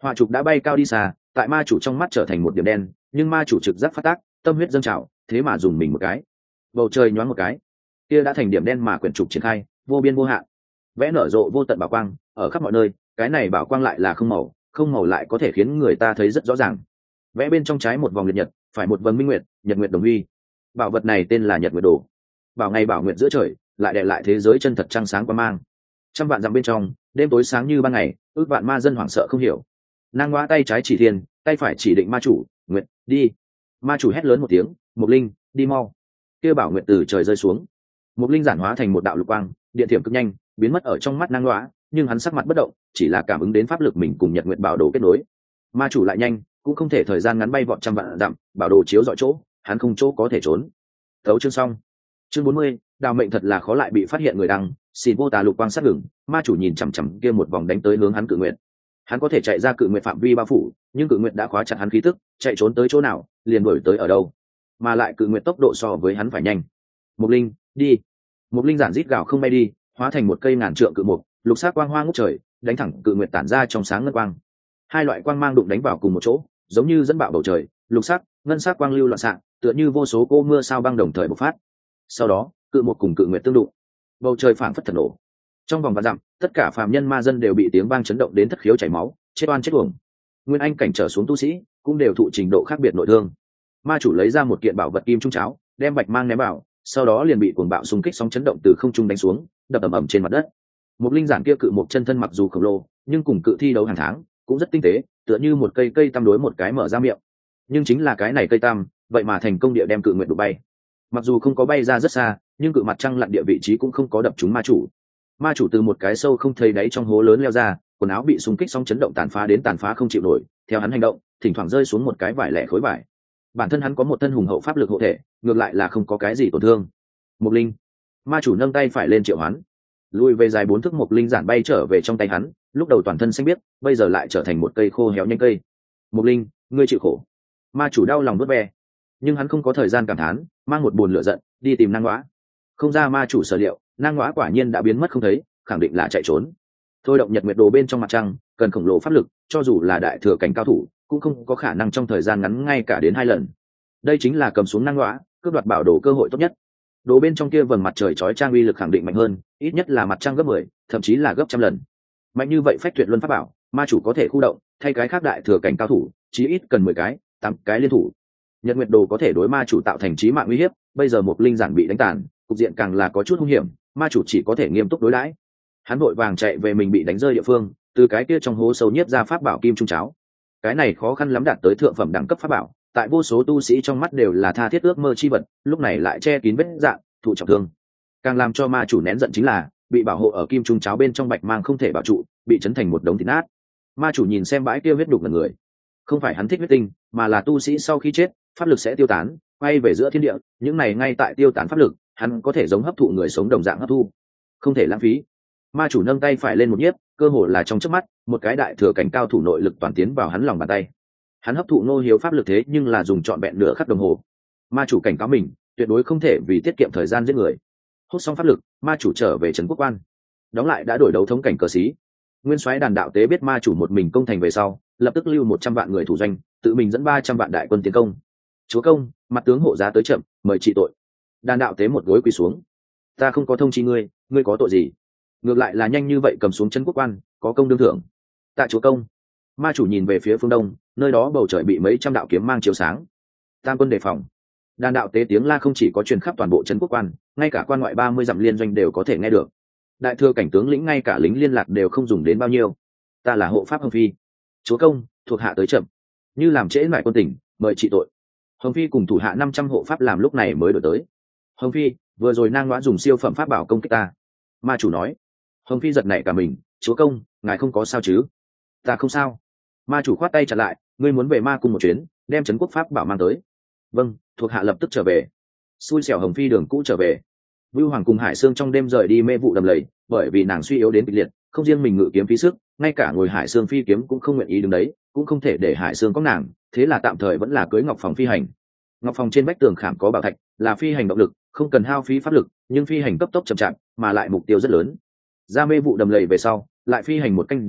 họa trục đã bay cao đi xa, tại ma chủ trong mắt trở thành một điểm đen, nhưng ma chủ trực giác phát tác, tâm huyết dâng trào, thế mà dùng mình một cái, bầu trời nhoáng một cái, kia đã thành điểm đen mà quyển trục triển khai, vô biên vô hạn, vẽ nở rộ vô tận bảo quang ở khắp mọi nơi. Cái này bảo quang lại là không màu, không màu lại có thể khiến người ta thấy rất rõ ràng. Vẽ bên trong trái một vòng liệt nhật, phải một vầng minh nguyệt, nhật nguyệt đồng huy. Bảo vật này tên là Nhật Nguyệt Đồ. Bảo ngày bảo nguyệt giữa trời, lại đè lại thế giới chân thật trăng sáng quang mang. Trăm vạn dặm bên trong, đêm tối sáng như ban ngày, ước vạn ma dân hoảng sợ không hiểu. Nang ngoa tay trái chỉ thiên, tay phải chỉ định ma chủ, nguyệt, đi. Ma chủ hét lớn một tiếng, Mục Linh, đi mau. Kia bảo nguyệt từ trời rơi xuống. Mục Linh giản hóa thành một đạo lục quang, điện thiểm cực nhanh, biến mất ở trong mắt Nang ngoa, nhưng hắn sắc mặt bất động, chỉ là cảm ứng đến pháp lực mình cùng Nhật Nguyệt bảo đồ kết nối. Ma chủ lại nhanh, cũng không thể thời gian ngắn bay vọt trăm vạn dặm, bảo đồ chiếu dọi chỗ, hắn không chỗ có thể trốn. Thấu chương xong. Chương 40, đào mệnh thật là khó lại bị phát hiện người đăng, xin vô tà lục quang sát ngừng, ma chủ nhìn chằm chằm kia một vòng đánh tới hướng hắn cự nguyện. Hắn có thể chạy ra cự nguyện phạm vi bao phủ, nhưng cự nguyện đã khóa chặt hắn khí tức, chạy trốn tới chỗ nào, liền đuổi tới ở đâu. Mà lại cự nguyện tốc độ so với hắn phải nhanh. Mục Linh, đi. Mục Linh giản rít gào không bay đi, hóa thành một cây ngàn trượng cự mục, lục sắc quang hoa ngút trời, đánh thẳng cự nguyện tản ra trong sáng ngân quang. Hai loại quang mang đụng đánh vào cùng một chỗ, giống như dẫn bạo bầu trời, lục sắc, ngân sắc quang lưu loạn xạ, tựa như vô số cô mưa sao băng đồng thời bộc phát. Sau đó, cự một cùng cự nguyệt tương đụng, bầu trời phảng phất thần nổ. Trong vòng vạn dặm, tất cả phàm nhân ma dân đều bị tiếng vang chấn động đến thất khiếu chảy máu, chết oan chết uổng. Nguyên anh cảnh trở xuống tu sĩ cũng đều thụ trình độ khác biệt nội thương. Ma chủ lấy ra một kiện bảo vật kim trung cháo, đem bạch mang ném vào, sau đó liền bị cuồng bạo xung kích sóng chấn động từ không trung đánh xuống, đập ầm ầm trên mặt đất. Một linh giản kia cự một chân thân mặc dù khổng lồ, nhưng cùng cự thi đấu hàng tháng cũng rất tinh tế, tựa như một cây tam đối một cái mở ra miệng. Nhưng chính là cái này cây tam, vậy mà thành công địa đem cự nguyệt đụng bay. Mặc dù không có bay ra rất xa, nhưng cự mặt trăng lặn địa vị trí cũng không có đập trúng ma chủ. Ma chủ từ một cái sâu không thấy đáy trong hố lớn leo ra, quần áo bị xung kích sóng chấn động tàn phá không chịu nổi. Theo hắn hành động, thỉnh thoảng rơi xuống một cái vải lẻ khối vải. Bản thân hắn có một thân hùng hậu pháp lực hộ thể, ngược lại là không có cái gì tổn thương. Mục Linh, ma chủ nâng tay phải lên triệu hoán, lùi về dài 4 thước mục linh giản bay trở về trong tay hắn, lúc đầu toàn thân xanh biếc, bây giờ lại trở thành một cây khô héo nhanh cây. Mục Linh, ngươi chịu khổ. Ma chủ đau lòng vớt ve, nhưng hắn không có thời gian cảm thán, mang một buồn lửa giận đi tìm Nang Ngoã. Không ra ma chủ sở liệu, Nang Ngoã quả nhiên đã biến mất không thấy, khẳng định là chạy trốn. Thôi động Nhật Nguyệt Đồ bên trong mặt trăng, cần khổng lồ pháp lực, cho dù là đại thừa cảnh cao thủ, cũng không có khả năng trong thời gian ngắn ngay cả đến 2 lần. Đây chính là cầm xuống Nang Ngoã, cướp đoạt bảo đồ cơ hội tốt nhất. Đồ bên trong kia vầng mặt trời chói chang uy lực khẳng định mạnh hơn, ít nhất là mặt trăng gấp 10, thậm chí là gấp trăm lần. Mạnh như vậy phách tuyệt luân pháp bảo, ma chủ có thể khu động, thay cái khác đại thừa cảnh cao thủ, chí ít cần 10 cái, 8 cái liên thủ. Nhật Nguyệt Đồ có thể đối ma chủ tạo thành chí mạng uy hiếp, bây giờ một linh giản bị đánh tàn, cục diện càng là có chút hung hiểm, ma chủ chỉ có thể nghiêm túc đối đãi. Hắn vội vàng chạy về mình bị đánh rơi địa phương, từ cái kia trong hố sâu nhiếp ra pháp bảo kim trung cháo. Cái này khó khăn lắm đạt tới thượng phẩm đẳng cấp pháp bảo, tại vô số tu sĩ trong mắt đều là tha thiết ước mơ chi vật, lúc này lại che kín vết dạn, thụ trọng thương. Càng làm cho ma chủ nén giận chính là bị bảo hộ ở kim trung cháo bên trong bạch mang không thể bảo trụ, bị chấn thành một đống thịt nát. Ma chủ nhìn xem bãi kia huyết đục là người, không phải hắn thích huyết tinh, mà là tu sĩ sau khi chết pháp lực sẽ tiêu tán, quay về giữa thiên địa, những này ngay tại tiêu tán pháp lực, hắn có thể giống hấp thụ người sống đồng dạng hấp thu, không thể lãng phí. Ma chủ nâng tay phải lên một nhiếp, cơ hồ là trong chớp mắt, một cái đại thừa cảnh cao thủ nội lực toàn tiến vào hắn lòng bàn tay. Hắn hấp thụ nô hiếu pháp lực thế nhưng là dùng trọn vẹn nửa khắc đồng hồ. Ma chủ cảnh cáo mình, tuyệt đối không thể vì tiết kiệm thời gian giết người. Hút xong pháp lực, ma chủ trở về trấn quốc quan, đóng lại đã đổi đấu thống cảnh cờ sĩ. Nguyên soái đàn đạo tế biết ma chủ một mình công thành về sau, lập tức lưu 100 vạn người thủ doanh, tự mình dẫn 300 vạn đại quân tiến công. Chúa công, mặt tướng hộ giá tới chậm, mời trị tội. Đàn đạo tế một gối quỳ xuống. Ta không có thông chi ngươi, ngươi có tội gì? Ngược lại là nhanh như vậy cầm xuống trấn quốc quan, có công đương thưởng. Tạ chúa công. Ma chủ nhìn về phía phương đông, nơi đó bầu trời bị mấy trăm đạo kiếm mang chiếu sáng. Tam quân đề phòng. Đàn đạo tế tiếng la không chỉ có truyền khắp toàn bộ trấn quốc quan, ngay cả quan ngoại 30 dặm liên doanh đều có thể nghe được. Đại thừa cảnh tướng lĩnh ngay cả lính liên lạc đều không dùng đến bao nhiêu. Ta là hộ pháp Hồng Phi. Chúa công, thuộc hạ tới chậm, như làm trễ nải quân tình, mời trị tội. Hồng Phi cùng thủ hạ 500 hộ pháp làm lúc này mới đổi tới. Hồng Phi, vừa rồi Nang Ngoã dùng siêu phẩm pháp bảo công kích ta. Ma chủ nói. Hồng Phi giật nảy cả mình, chúa công, ngài không có sao chứ? Ta không sao. Ma chủ khoát tay chặn lại, ngươi muốn về ma cung một chuyến, đem trấn quốc pháp bảo mang tới. Vâng, thuộc hạ lập tức trở về. Xui xẻo Hồng Phi đường cũ trở về. Vưu Hoàng cùng Hải Sương trong đêm rời đi mê vụ đầm lầy, bởi vì nàng suy yếu đến kịch liệt, không riêng mình ngự kiếm phí sức, ngay cả ngồi Hải Sương phi kiếm cũng không nguyện ý đứng đấy, cũng không thể để Hải Sương có nàng, thế là tạm thời vẫn là cưới Ngọc Phòng phi hành. Ngọc Phòng trên vách tường khảm có bảo thạch, là phi hành động lực, không cần hao phí pháp lực, nhưng phi hành cấp tốc chậm chạp, mà lại mục tiêu rất lớn. Ra mê vụ đầm lầy về sau, lại phi hành 1 canh giờ,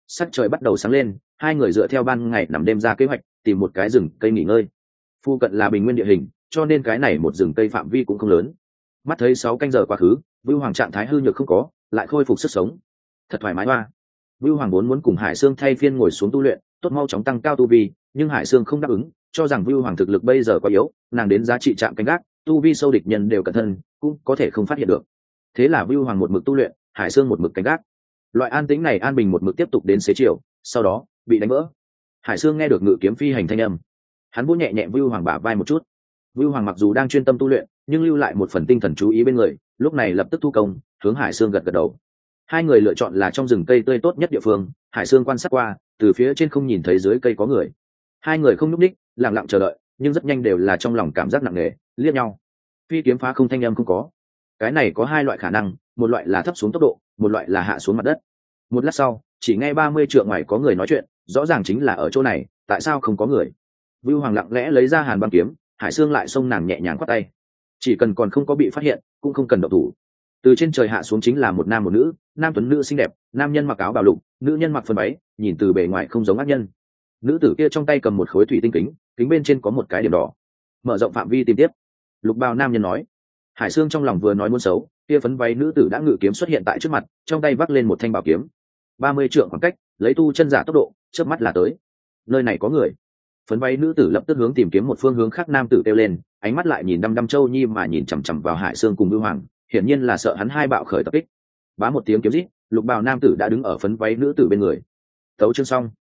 sắc trời bắt đầu sáng lên, hai người dựa theo ban ngày nằm đêm ra kế hoạch tìm một cái rừng cây nghỉ ngơi. Phu cận là bình nguyên địa hình, cho nên cái này một rừng cây phạm vi cũng không lớn. Mắt thấy 6 canh giờ quá khứ, Vưu Hoàng trạng thái hư nhược không có, lại khôi phục sức sống, thật thoải mái hoa. Vưu Hoàng vốn muốn cùng Hải Sương thay phiên ngồi xuống tu luyện, tốt mau chóng tăng cao tu vi, nhưng Hải Sương không đáp ứng, cho rằng Vưu Hoàng thực lực bây giờ quá yếu, nàng đến giá trị chạm canh gác, tu vi sâu địch nhân đều cẩn thân, cũng có thể không phát hiện được. Thế là Vưu Hoàng một mực tu luyện, Hải Sương một mực canh gác. Loại an tĩnh này an bình một mực tiếp tục đến xế chiều, sau đó bị đánh vỡ. Hải Sương nghe được ngự kiếm phi hành thanh âm, hắn vỗ nhẹ nhẹ Vưu Hoàng bả vai một chút. Vưu Hoàng mặc dù đang chuyên tâm tu luyện, nhưng lưu lại một phần tinh thần chú ý bên người, lúc này lập tức thu công, hướng Hải Sương gật gật đầu. Hai người lựa chọn là trong rừng cây tươi tốt nhất địa phương. Hải Sương quan sát qua, từ phía trên không nhìn thấy dưới cây có người. Hai người không nhúc ních, lặng lặng chờ đợi, nhưng rất nhanh đều là trong lòng cảm giác nặng nề, liếc nhau. Phi kiếm phá không thanh âm không có. Cái này có hai loại khả năng, một loại là thấp xuống tốc độ, một loại là hạ xuống mặt đất. Một lát sau, chỉ nghe 30 trượng ngoài có người nói chuyện, rõ ràng chính là ở chỗ này, tại sao không có người? Vưu Hoàng lặng lẽ lấy ra Hàn Băng kiếm, Hải Sương lại xông nàng nhẹ nhàng quát tay. Chỉ cần còn không có bị phát hiện, cũng không cần động thủ. Từ trên trời hạ xuống chính là một nam một nữ, nam tuấn nữ xinh đẹp, nam nhân mặc áo bào lục, nữ nhân mặc phần váy, nhìn từ bề ngoài không giống ác nhân. Nữ tử kia trong tay cầm một khối thủy tinh kính, kính bên trên có một cái điểm đỏ. Mở rộng phạm vi tìm tiếp. Lục bào nam nhân nói. Hải Sương trong lòng vừa nói muốn xấu, kia phấn váy nữ tử đã ngự kiếm xuất hiện tại trước mặt, trong tay vác lên một thanh bảo kiếm. 30 trượng khoảng cách, lấy tu chân giả tốc độ, chớp mắt là tới. Nơi này có người. Phấn váy nữ tử lập tức hướng tìm kiếm một phương hướng khác, nam tử kêu lên, ánh mắt lại nhìn đăm đăm Châu Nhi mà nhìn chằm chằm vào Hải Sương cùng Vưu Hoàng, hiển nhiên là sợ hắn hai bạo khởi tập kích. Bá một tiếng kiếm rít, lục bào nam tử đã đứng ở phấn váy nữ tử bên người. Tấu chương xong.